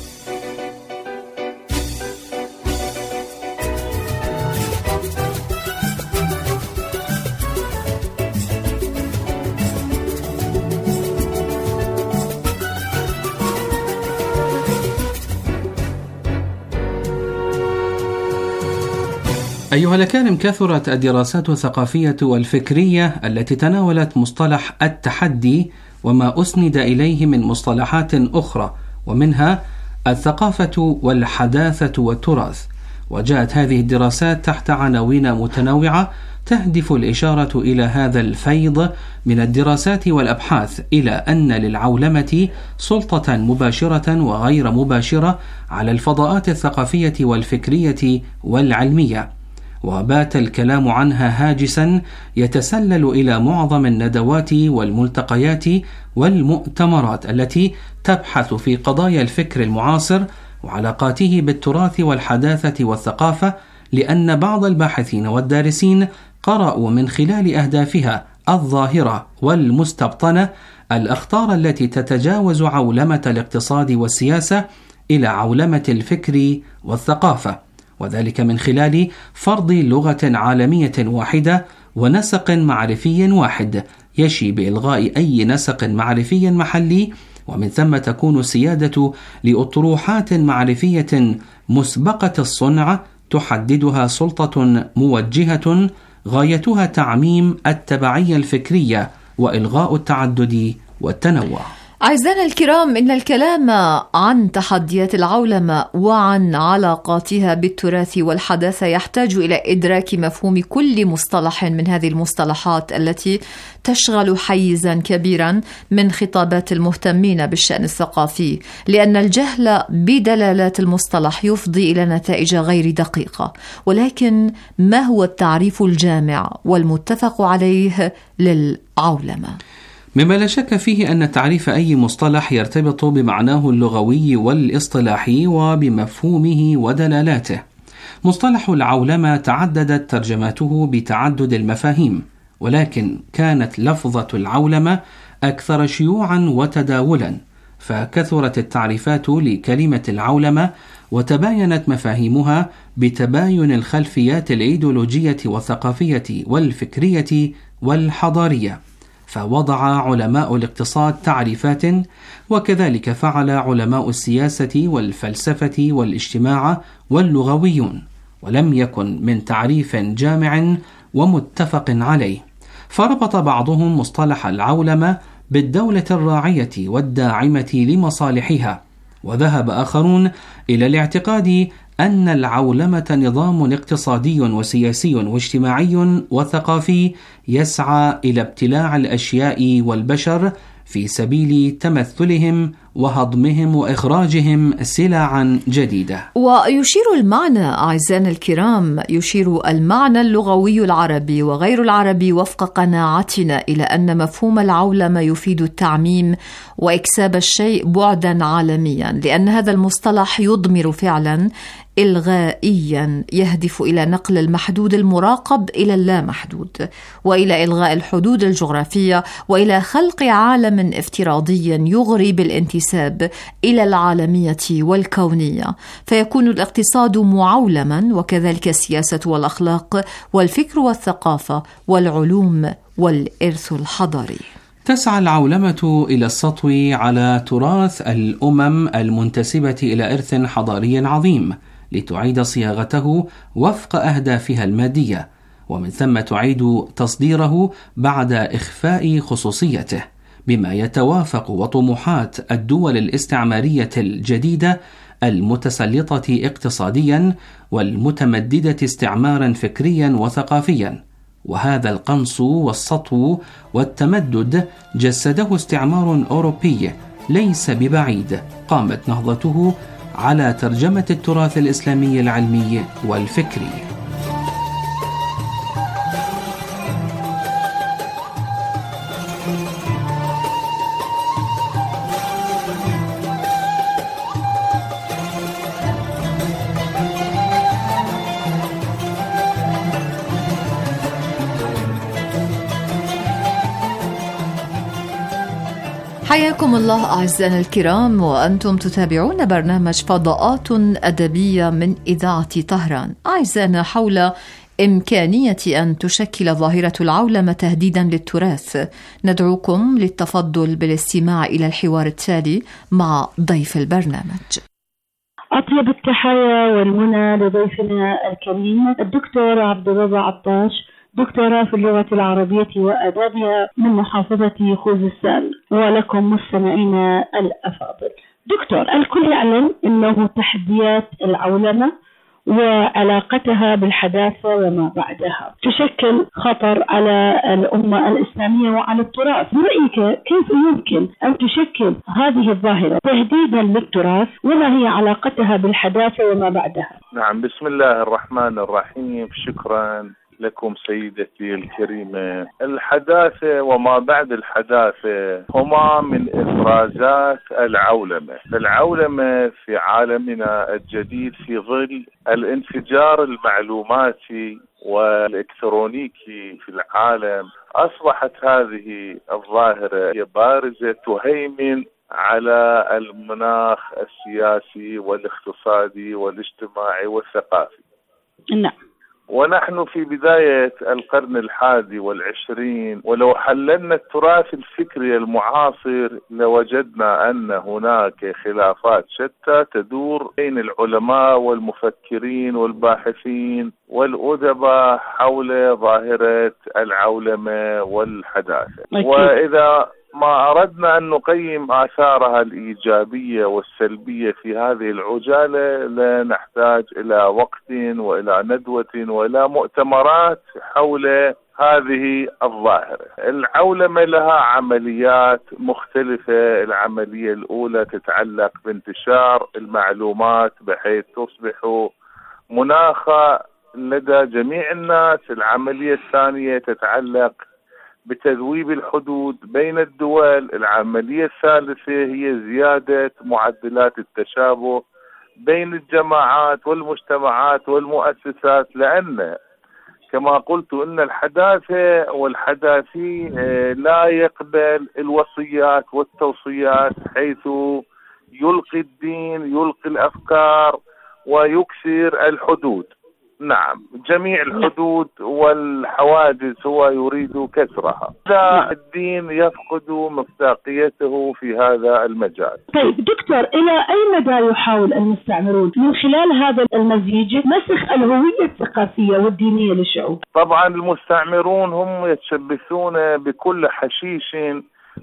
أيها الأكارم، كثرت الدراسات الثقافية والفكرية التي تناولت مصطلح التحدي وما أسند إليه من مصطلحات أخرى، ومنها الثقافة والحداثة والتراث. وجاءت هذه الدراسات تحت عناوين متنوعة تهدف الإشارة إلى هذا الفيض من الدراسات والأبحاث، إلى أن للعولمة سلطة مباشرة وغير مباشرة على الفضاءات الثقافية والفكرية والعلمية، وبات الكلام عنها هاجسا يتسلل إلى معظم الندوات والملتقيات والمؤتمرات التي تبحث في قضايا الفكر المعاصر وعلاقاته بالتراث والحداثة والثقافة، لأن بعض الباحثين والدارسين قرأوا من خلال أهدافها الظاهرة والمستبطنة الأخطار التي تتجاوز عولمة الاقتصاد والسياسة إلى عولمة الفكر والثقافة، وذلك من خلال فرض لغة عالمية واحدة ونسق معرفي واحد يشي بإلغاء أي نسق معرفي محلي، ومن ثم تكون السيادة لأطروحات معرفية مسبقة الصنع تحددها سلطة موجهة غايتها تعميم التبعية الفكرية وإلغاء التعدد والتنوع. أعزائنا الكرام، إن الكلام عن تحديات العولمة وعن علاقاتها بالتراث والحداثة يحتاج إلى إدراك مفهوم كل مصطلح من هذه المصطلحات التي تشغل حيزا كبيرا من خطابات المهتمين بالشأن الثقافي، لأن الجهل بدلالات المصطلح يفضي إلى نتائج غير دقيقة. ولكن ما هو التعريف الجامع والمتفق عليه للعولمة؟ مما لا شك فيه أن تعريف أي مصطلح يرتبط بمعناه اللغوي والاصطلاحي وبمفهومه ودلالاته. مصطلح العولمة تعددت ترجماته بتعدد المفاهيم، ولكن كانت لفظة العولمة أكثر شيوعا وتداولا، فكثرت التعريفات لكلمة العولمة وتباينت مفاهيمها بتباين الخلفيات الإيديولوجية والثقافية والفكرية والحضارية. فوضع علماء الاقتصاد تعريفات، وكذلك فعل علماء السياسة والفلسفة والاجتماع واللغويون، ولم يكن من تعريف جامع ومتفق عليه. فربط بعضهم مصطلح العولمة بالدولة الراعية والداعمة لمصالحها. وذهب آخرون إلى الاعتقاد أن العولمة نظام اقتصادي وسياسي واجتماعي وثقافي يسعى إلى ابتلاع الأشياء والبشر في سبيل تمثلهم وهضمهم وإخراجهم سلعا جديدة. ويشير المعنى أعزائنا الكرام يشير المعنى اللغوي العربي وغير العربي وفق قناعتنا إلى أن مفهوم العولمة يفيد التعميم وإكساب الشيء بعدا عالميا، لأن هذا المصطلح يضمر فعلا إلغائيا يهدف إلى نقل المحدود المراقب إلى اللامحدود، وإلى إلغاء الحدود الجغرافية، وإلى خلق عالم افتراضي يغري بالانتساب إلى العالمية والكونية، فيكون الاقتصاد معولما، وكذلك السياسة والأخلاق والفكر والثقافة والعلوم والإرث الحضاري. تسعى العولمة إلى السطو على تراث الأمم المنتسبة إلى إرث حضاري عظيم لتعيد صياغته وفق أهدافها المادية، ومن ثم تعيد تصديره بعد إخفاء خصوصيته، بما يتوافق وطموحات الدول الاستعمارية الجديدة المتسلطة اقتصاديا والمتمددة استعمارا فكريا وثقافيا. وهذا القنص والسطو والتمدد جسده استعمار أوروبي ليس ببعيد قامت نهضته على ترجمة التراث الإسلامي العلمي والفكري. حياكم الله أعزائنا الكرام، وأنتم تتابعون برنامج فضاءات أدبية من إذاعة طهران. أعزائنا، حول إمكانية أن تشكل ظاهرة العولمة تهديدا للتراث، ندعوكم للتفضل بالاستماع إلى الحوار التالي مع ضيف البرنامج. أطيب التحايا والمنى لضيفنا الكريم الدكتور عبد الرضا عطاش، دكتوراه في اللغة العربية وآدابها من محافظة خوزستان، ولكم مستمعينا الأفاضل. دكتور، الكل يعلم أنه تحديات العولمة وعلاقتها بالحداثة وما بعدها تشكل خطر على الأمة الإسلامية وعلى التراث. برأيك كيف يمكن أن تشكل هذه الظاهرة تهديدا للتراث، وما هي علاقتها بالحداثة وما بعدها؟ نعم، بسم الله الرحمن الرحيم. شكرا لكم سيدتي الكريمة. الحداثة وما بعد الحداثة هما من إفرازات العولمة. العولمة في عالمنا الجديد في ظل الانفجار المعلوماتي والإلكترونيكي في العالم، أصبحت هذه الظاهرة بارزة تهيمن على المناخ السياسي والاقتصادي والاجتماعي والثقافي. نعم. ونحن في بداية القرن الحادي والعشرين، ولو حللنا التراث الفكري المعاصر لوجدنا أن هناك خلافات شتى تدور بين العلماء والمفكرين والباحثين والأدباء حول ظاهرة العولمة والحداثة. وإذا ما أردنا أن نقيم آثارها الإيجابية والسلبية في هذه العجالة لا نحتاج إلى وقت وإلى ندوة وإلى مؤتمرات حول هذه الظاهرة. العولمة لها عمليات مختلفة. العملية الأولى تتعلق بانتشار المعلومات بحيث تصبح مناخة لدى جميع الناس. العملية الثانية تتعلق بتذويب الحدود بين الدول. العملية الثالثة هي زيادة معدلات التشابه بين الجماعات والمجتمعات والمؤسسات، لأن كما قلت إن الحداثة والحداثي لا يقبل الوصيات والتوصيات، حيث يلقي الدين، يلقي الأفكار ويكسر الحدود. نعم، جميع الحدود والحواجز هو يريد كسرها. لا، الدين يفقد مصداقيته في هذا المجال. طيب دكتور، إلى أي مدى يحاول المستعمرون من خلال هذا المزيج مسخ الهوية الثقافية والدينية للشعوب؟ طبعا المستعمرون هم يتشبثون بكل حشيش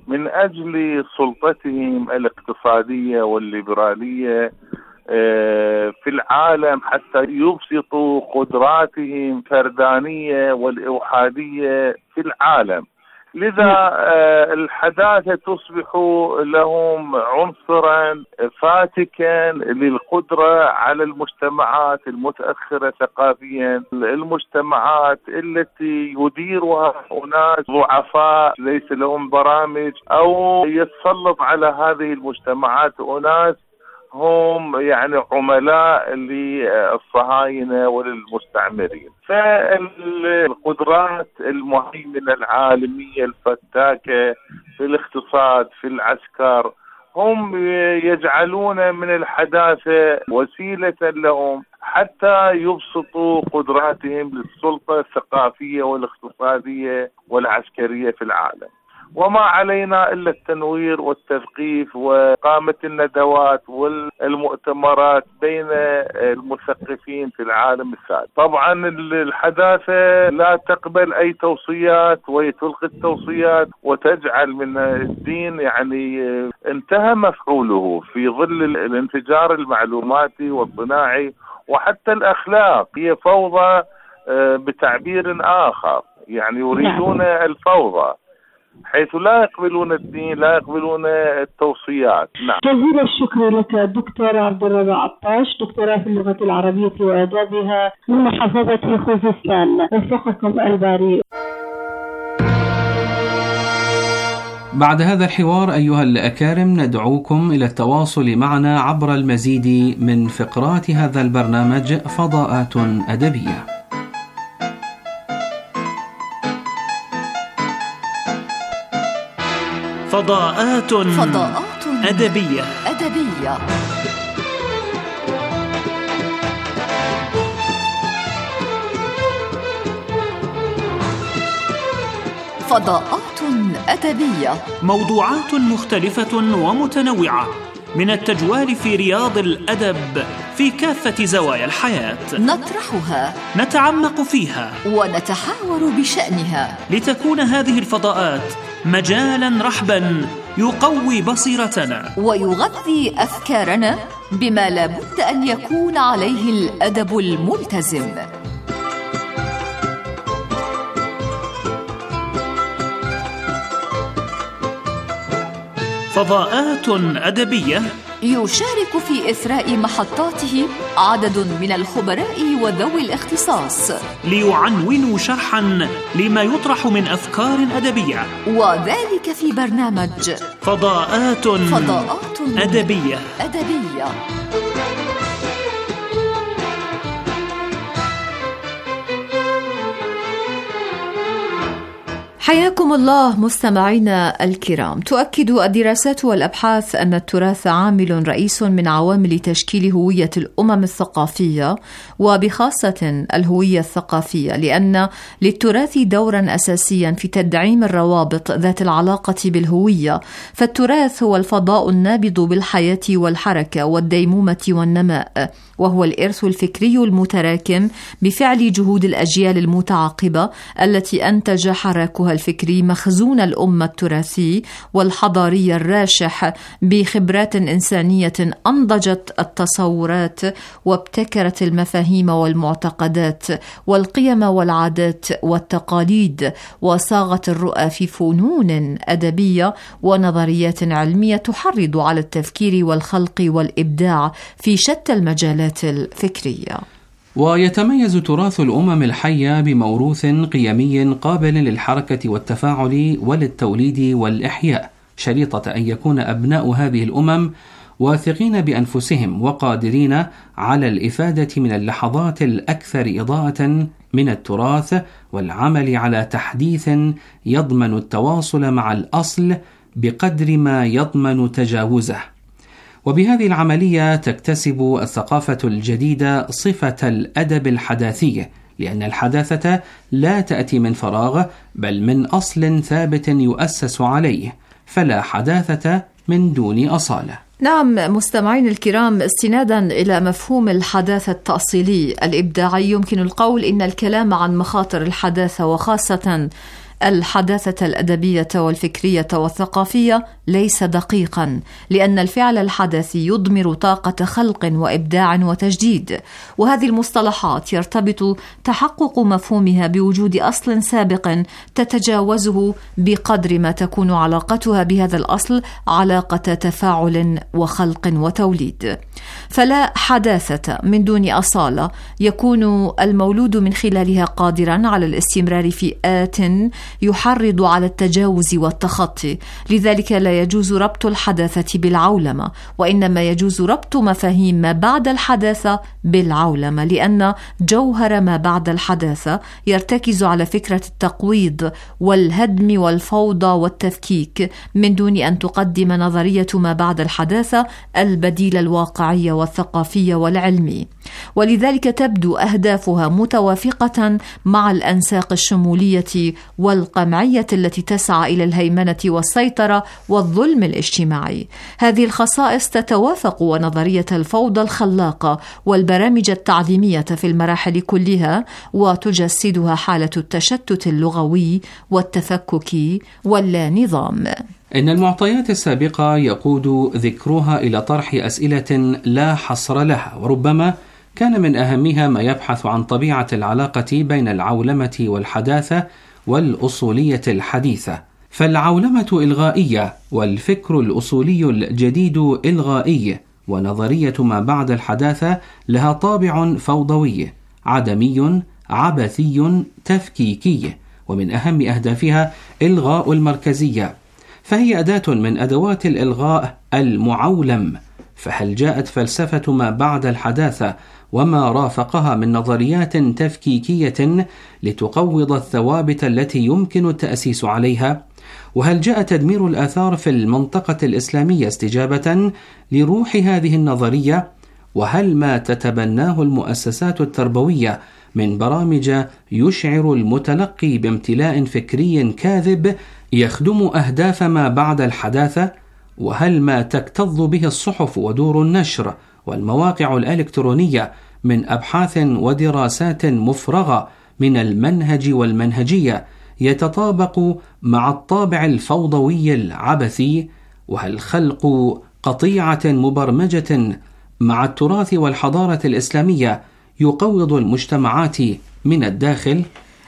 من أجل سلطتهم الاقتصادية والليبرالية في العالم، حتى يبسطوا قدراتهم الفردانية والإوحادية في العالم. لذا الحداثة تصبح لهم عنصرا فاتكا للقدرة على المجتمعات المتأخرة ثقافيا، المجتمعات التي يديرها أناس ضعفاء ليس لهم برامج، أو يتسلط على هذه المجتمعات أناس هم يعني عملاء للصهاينة وللمستعمرين. فالقدرات المهيمنة العالمية الفتاكة في الاقتصاد في العسكر هم يجعلون من الحداثة وسيلة لهم حتى يبسطوا قدراتهم للسلطة الثقافية والاقتصادية والعسكرية في العالم. وما علينا إلا التنوير والتثقيف وإقامة الندوات والمؤتمرات بين المثقفين في العالم الثالث. طبعا الحداثة لا تقبل أي توصيات وتلغي التوصيات وتجعل من الدين يعني انتهى مفعوله في ظل الانفجار المعلوماتي والصناعي، وحتى الأخلاق هي فوضى بتعبير آخر، يعني يريدون الفوضى حيث لا يقبلون الدين، لا يقبلون التوصيات. نعم. جزيل الشكر لك دكتور عبد الرضا عطاش، دكتوراه في اللغة العربية وآدابها من محافظة خوزستان. وفقكم الباري. بعد هذا الحوار أيها الأكارم ندعوكم إلى التواصل معنا عبر المزيد من فقرات هذا البرنامج فضاءات أدبية. فضاءات فضاءات أدبية أدبية فضاءات أدبية، موضوعات مختلفة ومتنوعة من التجوال في رياض الأدب في كافة زوايا الحياة، نطرحها، نتعمق فيها، ونتحاور بشأنها، لتكون هذه الفضاءات مجالا رحبا يقوي بصيرتنا ويغذي أفكارنا بما لا بد أن يكون عليه الأدب الملتزم. فضاءات أدبية يشارك في إثراء محطاته عدد من الخبراء وذوي الاختصاص ليعنونوا شرحا لما يطرح من أفكار أدبية، وذلك في برنامج فضاءات فضاءات أدبية أدبية. حياكم الله مستمعينا الكرام. تؤكد الدراسات والأبحاث أن التراث عامل رئيس من عوامل تشكيل هوية الأمم الثقافية، وبخاصة الهوية الثقافية، لأن للتراث دورا أساسيا في تدعيم الروابط ذات العلاقة بالهوية، فالتراث هو الفضاء النابض بالحياة والحركة والديمومة والنماء، وهو الإرث الفكري المتراكم بفعل جهود الأجيال المتعاقبة التي أنتج حراكها الفكري مخزون الأمة التراثي والحضاري الراشح بخبرات إنسانية أنضجت التصورات وابتكرت المفاهيم والمعتقدات والقيم والعادات والتقاليد، وصاغت الرؤى في فنون أدبية ونظريات علمية تحرض على التفكير والخلق والإبداع في شتى المجالات الفكرية. ويتميز تراث الأمم الحية بموروث قيمي قابل للحركة والتفاعل وللتوليد والإحياء، شريطة أن يكون أبناء هذه الأمم واثقين بأنفسهم وقادرين على الإفادة من اللحظات الأكثر إضاءة من التراث، والعمل على تحديث يضمن التواصل مع الأصل بقدر ما يضمن تجاوزه. وبهذه العملية تكتسب الثقافة الجديدة صفة الأدب الحداثي، لأن الحداثة لا تأتي من فراغ بل من أصل ثابت يؤسس عليه، فلا حداثة من دون أصالة. نعم مستمعين الكرام، استنادا إلى مفهوم الحداثة التأصيلي الإبداعي، يمكن القول إن الكلام عن مخاطر الحداثة وخاصة الحداثة الأدبية والفكرية والثقافية ليس دقيقا، لأن الفعل الحدثي يضمر طاقة خلق وإبداع وتجديد، وهذه المصطلحات يرتبط تحقق مفهومها بوجود أصل سابق تتجاوزه بقدر ما تكون علاقتها بهذا الأصل علاقة تفاعل وخلق وتوليد. فلا حداثة من دون أصالة يكون المولود من خلالها قادرا على الاستمرار في آت يحرض على التجاوز والتخطي. لذلك لا يجوز ربط الحداثة بالعولمة، وإنما يجوز ربط مفاهيم ما بعد الحداثة بالعولمة، لأن جوهر ما بعد الحداثة يرتكز على فكرة التقويض والهدم والفوضى والتفكيك، من دون أن تقدم نظرية ما بعد الحداثة البديل الواقعي والثقافي والعلمي. ولذلك تبدو أهدافها متوافقة مع الأنساق الشمولية والقمعية التي تسعى إلى الهيمنة والسيطرة والظلم الاجتماعي. هذه الخصائص تتوافق ونظرية الفوضى الخلاقة والبرامج التعليمية في المراحل كلها، وتجسدها حالة التشتت اللغوي والتفكك واللا نظام. إن المعطيات السابقة يقود ذكرها إلى طرح أسئلة لا حصر لها، وربما كان من أهمها ما يبحث عن طبيعة العلاقة بين العولمة والحداثة والأصولية الحديثة. فالعولمة إلغائية، والفكر الأصولي الجديد إلغائي، ونظرية ما بعد الحداثة لها طابع فوضوي عدمي عبثي تفكيكي، ومن أهم أهدافها إلغاء المركزية، فهي أداة من أدوات الإلغاء المعولم. فهل جاءت فلسفة ما بعد الحداثة وما رافقها من نظريات تفكيكية لتقوض الثوابت التي يمكن التأسيس عليها؟ وهل جاء تدمير الآثار في المنطقة الإسلامية استجابة لروح هذه النظرية؟ وهل ما تتبناه المؤسسات التربوية من برامج يشعر المتلقي بامتلاء فكري كاذب يخدم أهداف ما بعد الحداثة؟ وهل ما تكتظ به الصحف ودور النشر والمواقع الإلكترونية من أبحاث ودراسات مفرغة من المنهج والمنهجية يتطابق مع الطابع الفوضوي العبثي؟ وهل خلق قطيعة مبرمجة مع التراث والحضارة الإسلامية يقوض المجتمعات من الداخل؟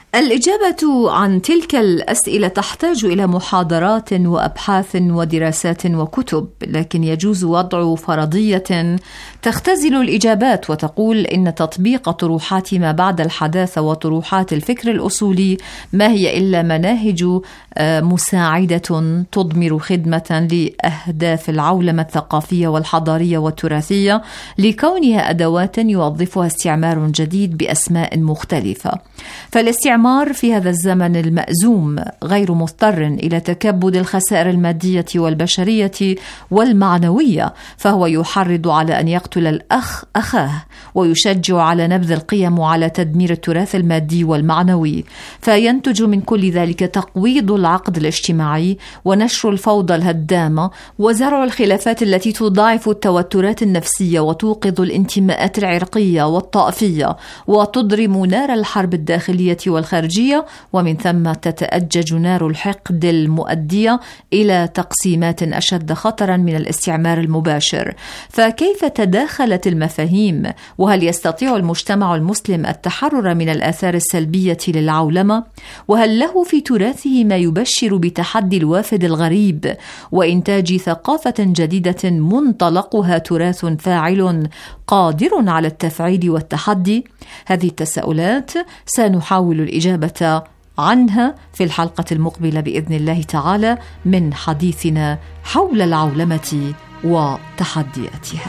الإجابة عن تلك الأسئلة تحتاج إلى محاضرات وأبحاث ودراسات وكتب، لكن يجوز وضع فرضية تختزل الإجابات وتقول إن تطبيق طروحات ما بعد الحداثة وطروحات الفكر الأصولي ما هي إلا مناهج مساعدة تضمر خدمة لأهداف العولمة الثقافية والحضارية والتراثية، لكونها أدوات يوظفها استعمار جديد بأسماء مختلفة. فالاستعمار في هذا الزمن المأزوم غير مضطر إلى تكبد الخسائر المادية والبشرية والمعنوية، فهو يحرض على أن يقتل الأخ أخاه، ويشجع على نبذ القيم وعلى تدمير التراث المادي والمعنوي. فينتج من كل ذلك تقويض العقد الاجتماعي ونشر الفوضى الهدامة وزرع الخلافات التي تضاعف التوترات النفسية وتوقظ الانتماءات العرقية والطائفية وتضرم نار الحرب الداخلية والخارجية، ومن ثم تتأجج نار الحقد المؤدية إلى تقسيمات أشد خطرا من الاستعمار المباشر. فكيف تداخلت المفاهيم؟ وهل يستطيع المجتمع المسلم التحرر من الآثار السلبية للعولمة؟ وهل له في تراثه ما يبشر بتحدي الوافد الغريب وإنتاج ثقافة جديدة منطلقها تراث فاعل قادر على التفعيل والتحدي؟ هذه التساؤلات سنحاول الإجابة عنها في الحلقة المقبلة بإذن الله تعالى من حديثنا حول العولمة وتحدياتها.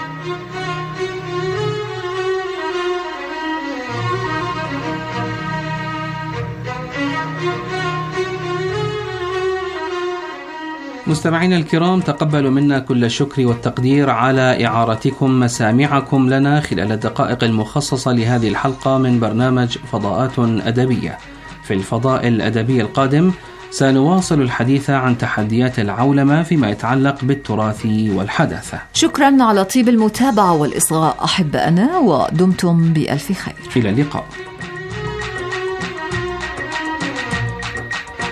مستمعينا الكرام، تقبلوا منا كل الشكر والتقدير على إعارتكم مسامعكم لنا خلال الدقائق المخصصة لهذه الحلقة من برنامج فضاءات أدبية. في الفضاء الأدبي القادم سنواصل الحديث عن تحديات العولمة فيما يتعلق بالتراث والحداثة. شكرا على طيب المتابعة والإصغاء أحبائنا، ودمتم بألف خير. إلى اللقاء.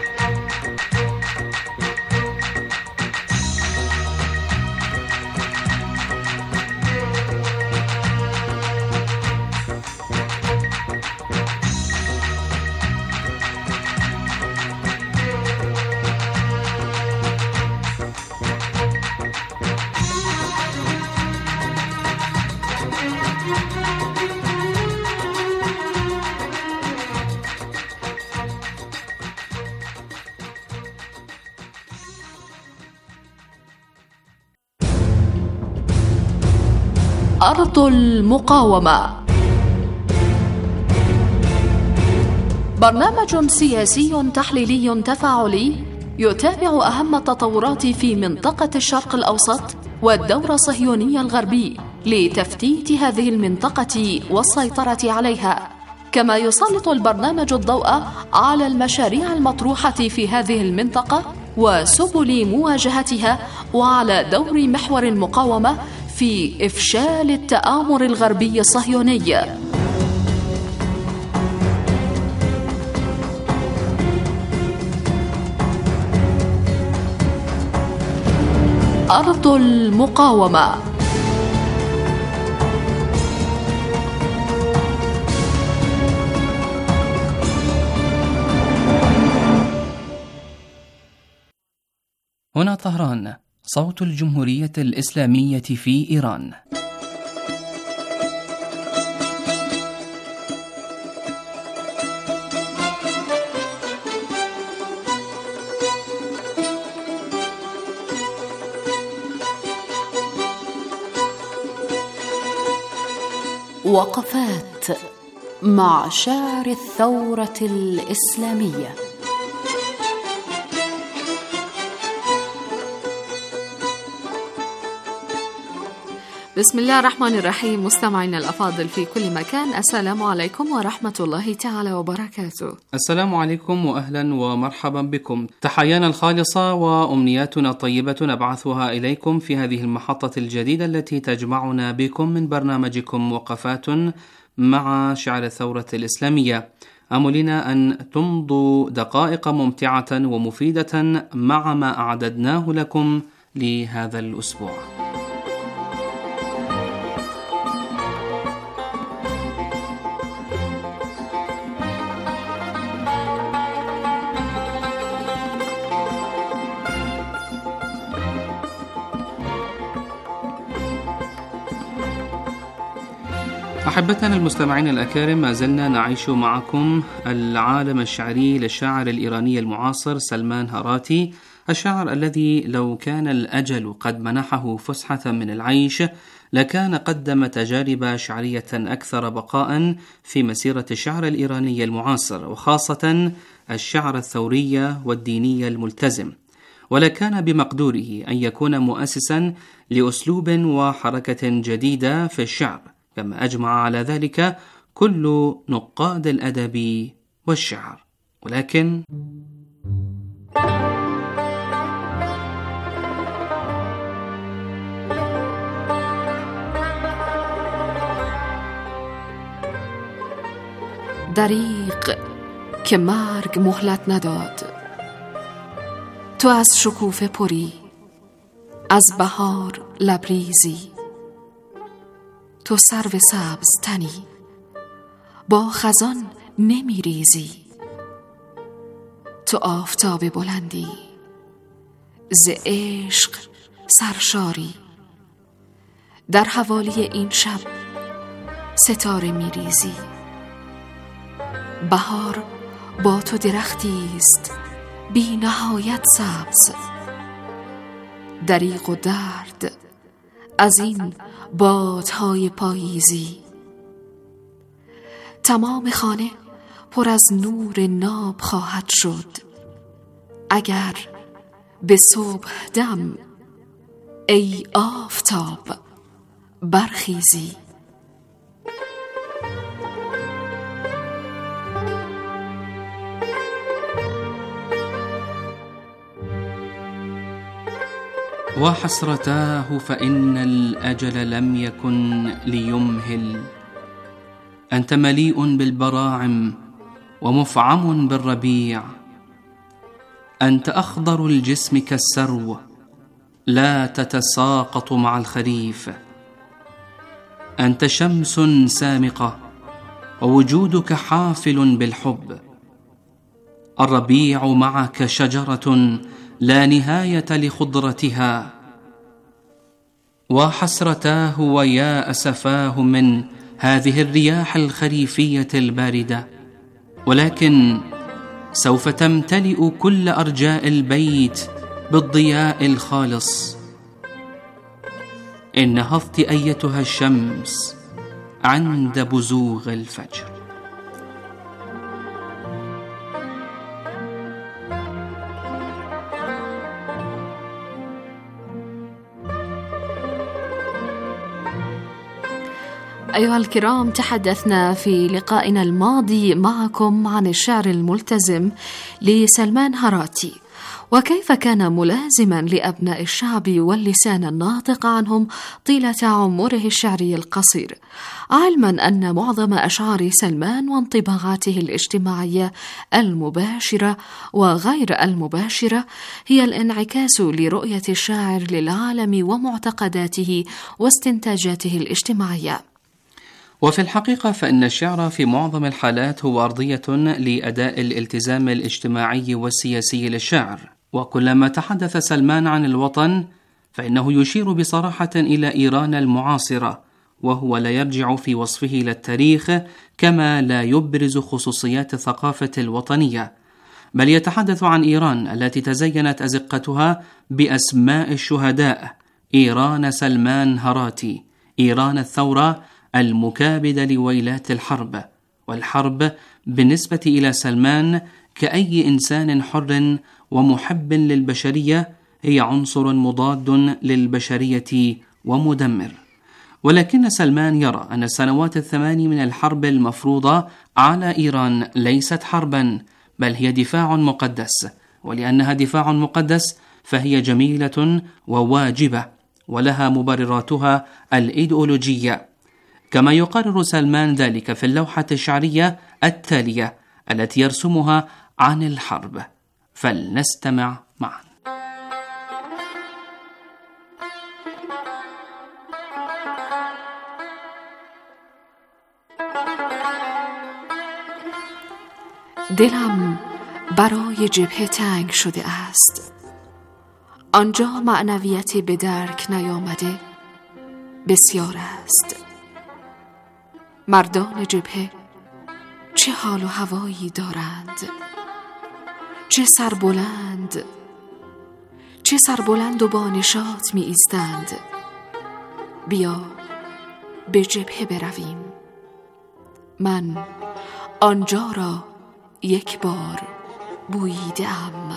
أرض المقاومة، برنامج سياسي تحليلي تفاعلي يتابع أهم التطورات في منطقة الشرق الأوسط والدور الصهيوني الغربي لتفتيت هذه المنطقة والسيطرة عليها، كما يسلط البرنامج الضوء على المشاريع المطروحة في هذه المنطقة وسبل مواجهتها، وعلى دور محور المقاومة في إفشال التآمر الغربي الصهيوني. أرض المقاومة. هنا طهران، صوت الجمهورية الإسلامية في إيران. وقفات مع شاعر الثورة الإسلامية. بسم الله الرحمن الرحيم. مستمعينا الأفاضل في كل مكان، السلام عليكم ورحمة الله تعالى وبركاته. السلام عليكم وأهلا ومرحبا بكم. تحيانا الخالصة وأمنياتنا طيبة نبعثها إليكم في هذه المحطة الجديدة التي تجمعنا بكم من برنامجكم وقفات مع شعر الثورة الإسلامية. أملنا أن تمضوا دقائق ممتعة ومفيدة مع ما أعددناه لكم لهذا الأسبوع. أحبتنا المستمعين الأكارم، ما زلنا نعيش معكم العالم الشعري للشاعر الإيراني المعاصر سلمان هاراتي، الشاعر الذي لو كان الأجل قد منحه فسحة من العيش لكان قدم تجارب شعرية أكثر بقاء في مسيرة الشعر الإيراني المعاصر، وخاصة الشعر الثوري والديني الملتزم، ولكان بمقدوره أن يكون مؤسسا لأسلوب وحركة جديدة في الشعر، كما أجمع على ذلك كل نقاد الأدب والشعر. ولكن دریغ که مرگ مهلت نداد، تو از شکوفه پری، از بهار لبریزی، تو سرو سبز تنی، با خزان نمی ریزی، تو آفتاب بلندی، ز عشق سرشاری، در حوالی این شب ستاره می ریزی. بهار با تو درختی است بی نهایت سبز، دریغ و درد از این بادهای پاییزی. تمام خانه پر از نور ناب خواهد شد اگر به صبح دم ای آفتاب برخیزی. وحسرتاه فإن الأجل لم يكن ليمهل، أنت مليء بالبراعم ومفعم بالربيع، أنت أخضر الجسم كالسرو لا تتساقط مع الخريف، أنت شمس سامقة ووجودك حافل بالحب، الربيع معك شجرة لا نهاية لخضرتها. وحسرتاه ويا أسفاه من هذه الرياح الخريفية الباردة، ولكن سوف تمتلئ كل أرجاء البيت بالضياء الخالص. إن نهضت أيتها الشمس عند بزوغ الفجر. أيها الكرام، تحدثنا في لقائنا الماضي معكم عن الشعر الملتزم لسلمان هراتي، وكيف كان ملازما لأبناء الشعب واللسان الناطق عنهم طيلة عمره الشعري القصير، علما أن معظم أشعار سلمان وانطباعاته الاجتماعية المباشرة وغير المباشرة هي الانعكاس لرؤية الشاعر للعالم ومعتقداته واستنتاجاته الاجتماعية. وفي الحقيقة فإن الشعر في معظم الحالات هو أرضية لأداء الالتزام الاجتماعي والسياسي للشعر. وكلما تحدث سلمان عن الوطن فإنه يشير بصراحة إلى إيران المعاصرة، وهو لا يرجع في وصفه إلى التاريخ كما لا يبرز خصوصيات الثقافة الوطنية، بل يتحدث عن إيران التي تزينت أزقتها بأسماء الشهداء: إيران سلمان هراتي، إيران الثورة المكابدة لويلات الحرب. والحرب بالنسبة إلى سلمان كأي إنسان حر ومحب للبشرية هي عنصر مضاد للبشرية ومدمر. ولكن سلمان يرى أن السنوات الثماني من الحرب المفروضة على إيران ليست حربا، بل هي دفاع مقدس، ولأنها دفاع مقدس فهي جميلة وواجبة ولها مبرراتها الإيديولوجية، كما يقرر سلمان ذلك في اللوحة الشعرية التالية التي يرسمها عن الحرب، فلنستمع معا. دلم برای جبهه تنگ شده است، آنجا معنویتی به درک نیامده بسیار است. مردان جبهه چه حال و هوایی دارند، چه سربلند چه سربلند و با نشاط می ایستند. بیا به جبهه برویم، من آنجا را یک بار بوییدم.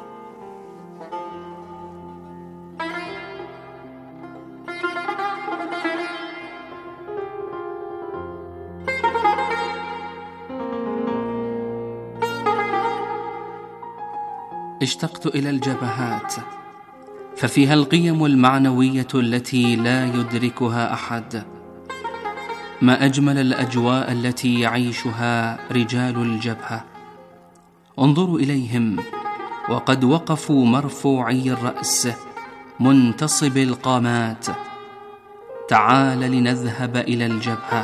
اشتقت إلى الجبهات ففيها القيم المعنوية التي لا يدركها أحد. ما أجمل الأجواء التي يعيشها رجال الجبهة. انظروا إليهم وقد وقفوا مرفوعي الرأس منتصب القامات. تعال لنذهب إلى الجبهة،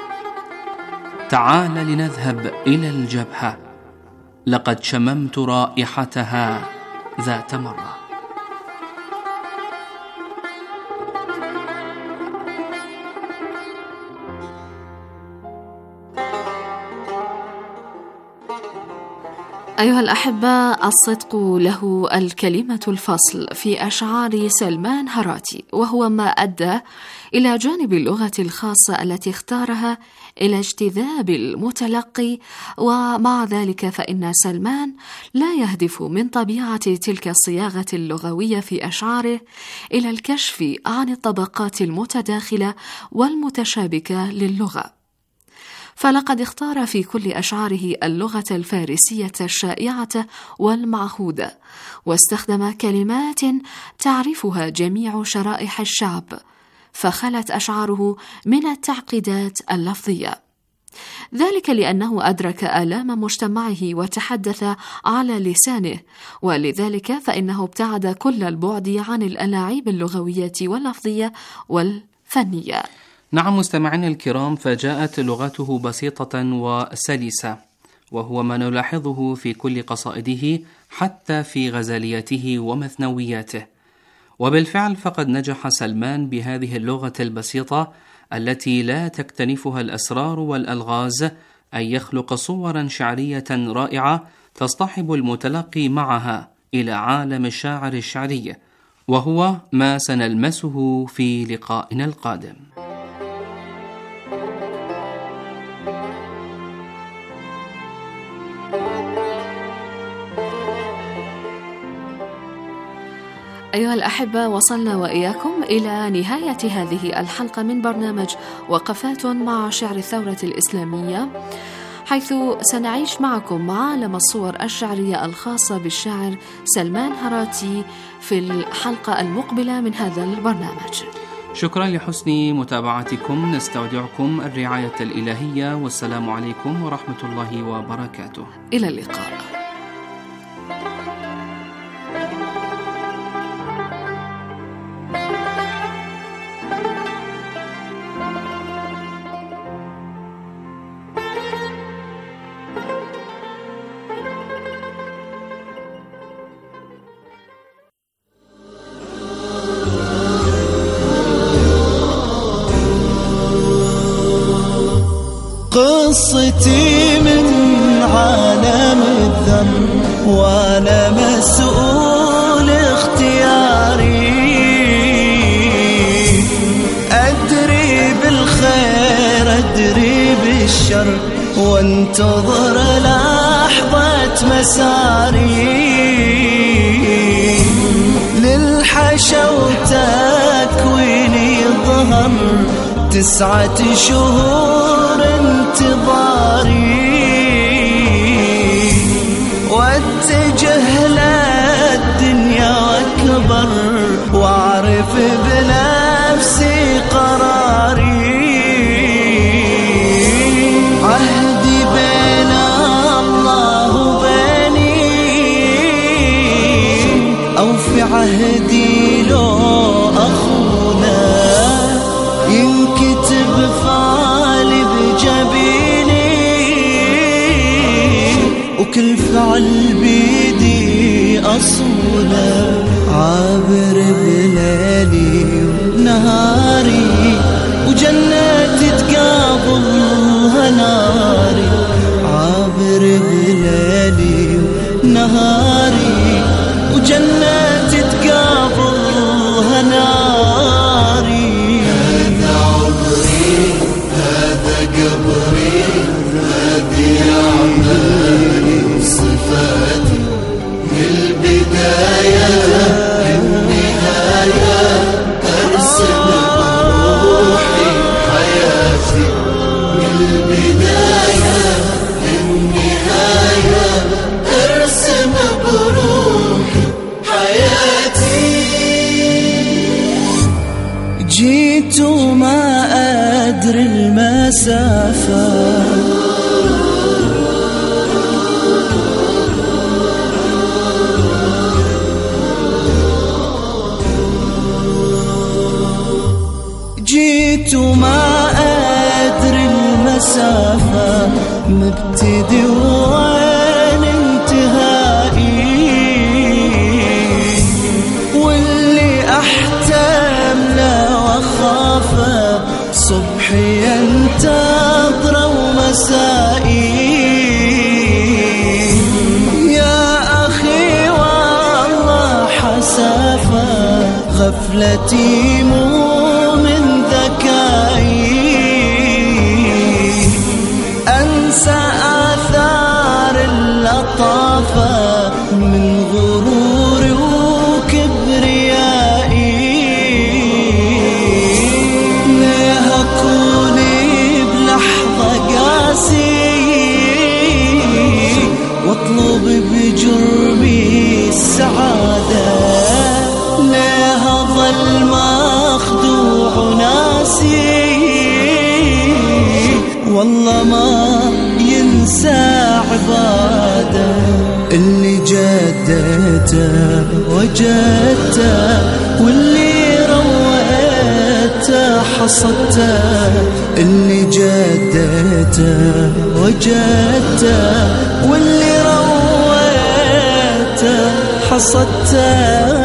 تعال لنذهب إلى الجبهة، لقد شممت رائحتها ذات مرة. أيها الأحبة، الصدق له الكلمة الفصل في أشعار سلمان هراتي، وهو ما أدى إلى جانب اللغة الخاصة التي اختارها إلى اجتذاب المتلقي. ومع ذلك فإن سلمان لا يهدف من طبيعة تلك الصياغة اللغوية في أشعاره إلى الكشف عن الطبقات المتداخلة والمتشابكة للغة، فلقد اختار في كل أشعاره اللغة الفارسية الشائعة والمعهودة، واستخدم كلمات تعرفها جميع شرائح الشعب، فخلت أشعاره من التعقيدات اللفظية. ذلك لأنه أدرك آلام مجتمعه وتحدث على لسانه، ولذلك فإنه ابتعد كل البعد عن الألاعيب اللغوية واللفظية والفنية. نعم مستمعين الكرام، فجاءت لغته بسيطة وسلسة، وهو ما نلاحظه في كل قصائده حتى في غزالياته ومثنوياته. وبالفعل فقد نجح سلمان بهذه اللغة البسيطة التي لا تكتنفها الأسرار والألغاز أن يخلق صورا شعرية رائعة تصطحب المتلقي معها إلى عالم الشاعر الشعري، وهو ما سنلمسه في لقائنا القادم. أيها الأحبة، وصلنا وإياكم إلى نهاية هذه الحلقة من برنامج وقفات مع شعر الثورة الإسلامية، حيث سنعيش معكم عالم الصور الشعرية الخاصة بالشاعر سلمان هراتي في الحلقة المقبلة من هذا البرنامج. شكرا لحسن متابعتكم، نستودعكم الرعاية الإلهية، والسلام عليكم ورحمة الله وبركاته. إلى اللقاء. قصتي من عالم الذم وانا مسؤول اختياري، ادري بالخير ادري بالشر وانتظر لحظة مساري، للحشا وتكويني ظهر تسعة شهور انتظاري، واتجه للدنيا واكبر واعرف بنفسي قراري، عهدي بين الله وبيني او في عهدي لو اخونا ينكتب فعلي بجبيني، وكل فعل بيدي أصوله، عابر بليلي ونهاري وجنة تقابلها ناري، عابر بليلي ونهاري وجنة تقابلها ناري، هذا قبري هذه أعمالي وصفاتي، من البداية للنهاية أرسم بروحي حياتي، من البداية للنهاية أرسم بروحي حياتي. جيت وما أدري المسافة، جيت وما أدري المسافة، مبتدي وين انتهائي، واللي أحتم له وأخافه صبحي ينتظر ومسائي، يا أخي والله حسافة غفلتي مو من ذكائي، أنسى آثار اللطافة من غروري وكبريائي، ليه أكوني بلحظة قاسي واطلب بجرمي السعادة، ليه أظل مخدوع ناسي والله ما ينسى عباده، اللي جدته وجدته واللي رويته حصدته، اللي جدته وجدته واللي رويته حصدته.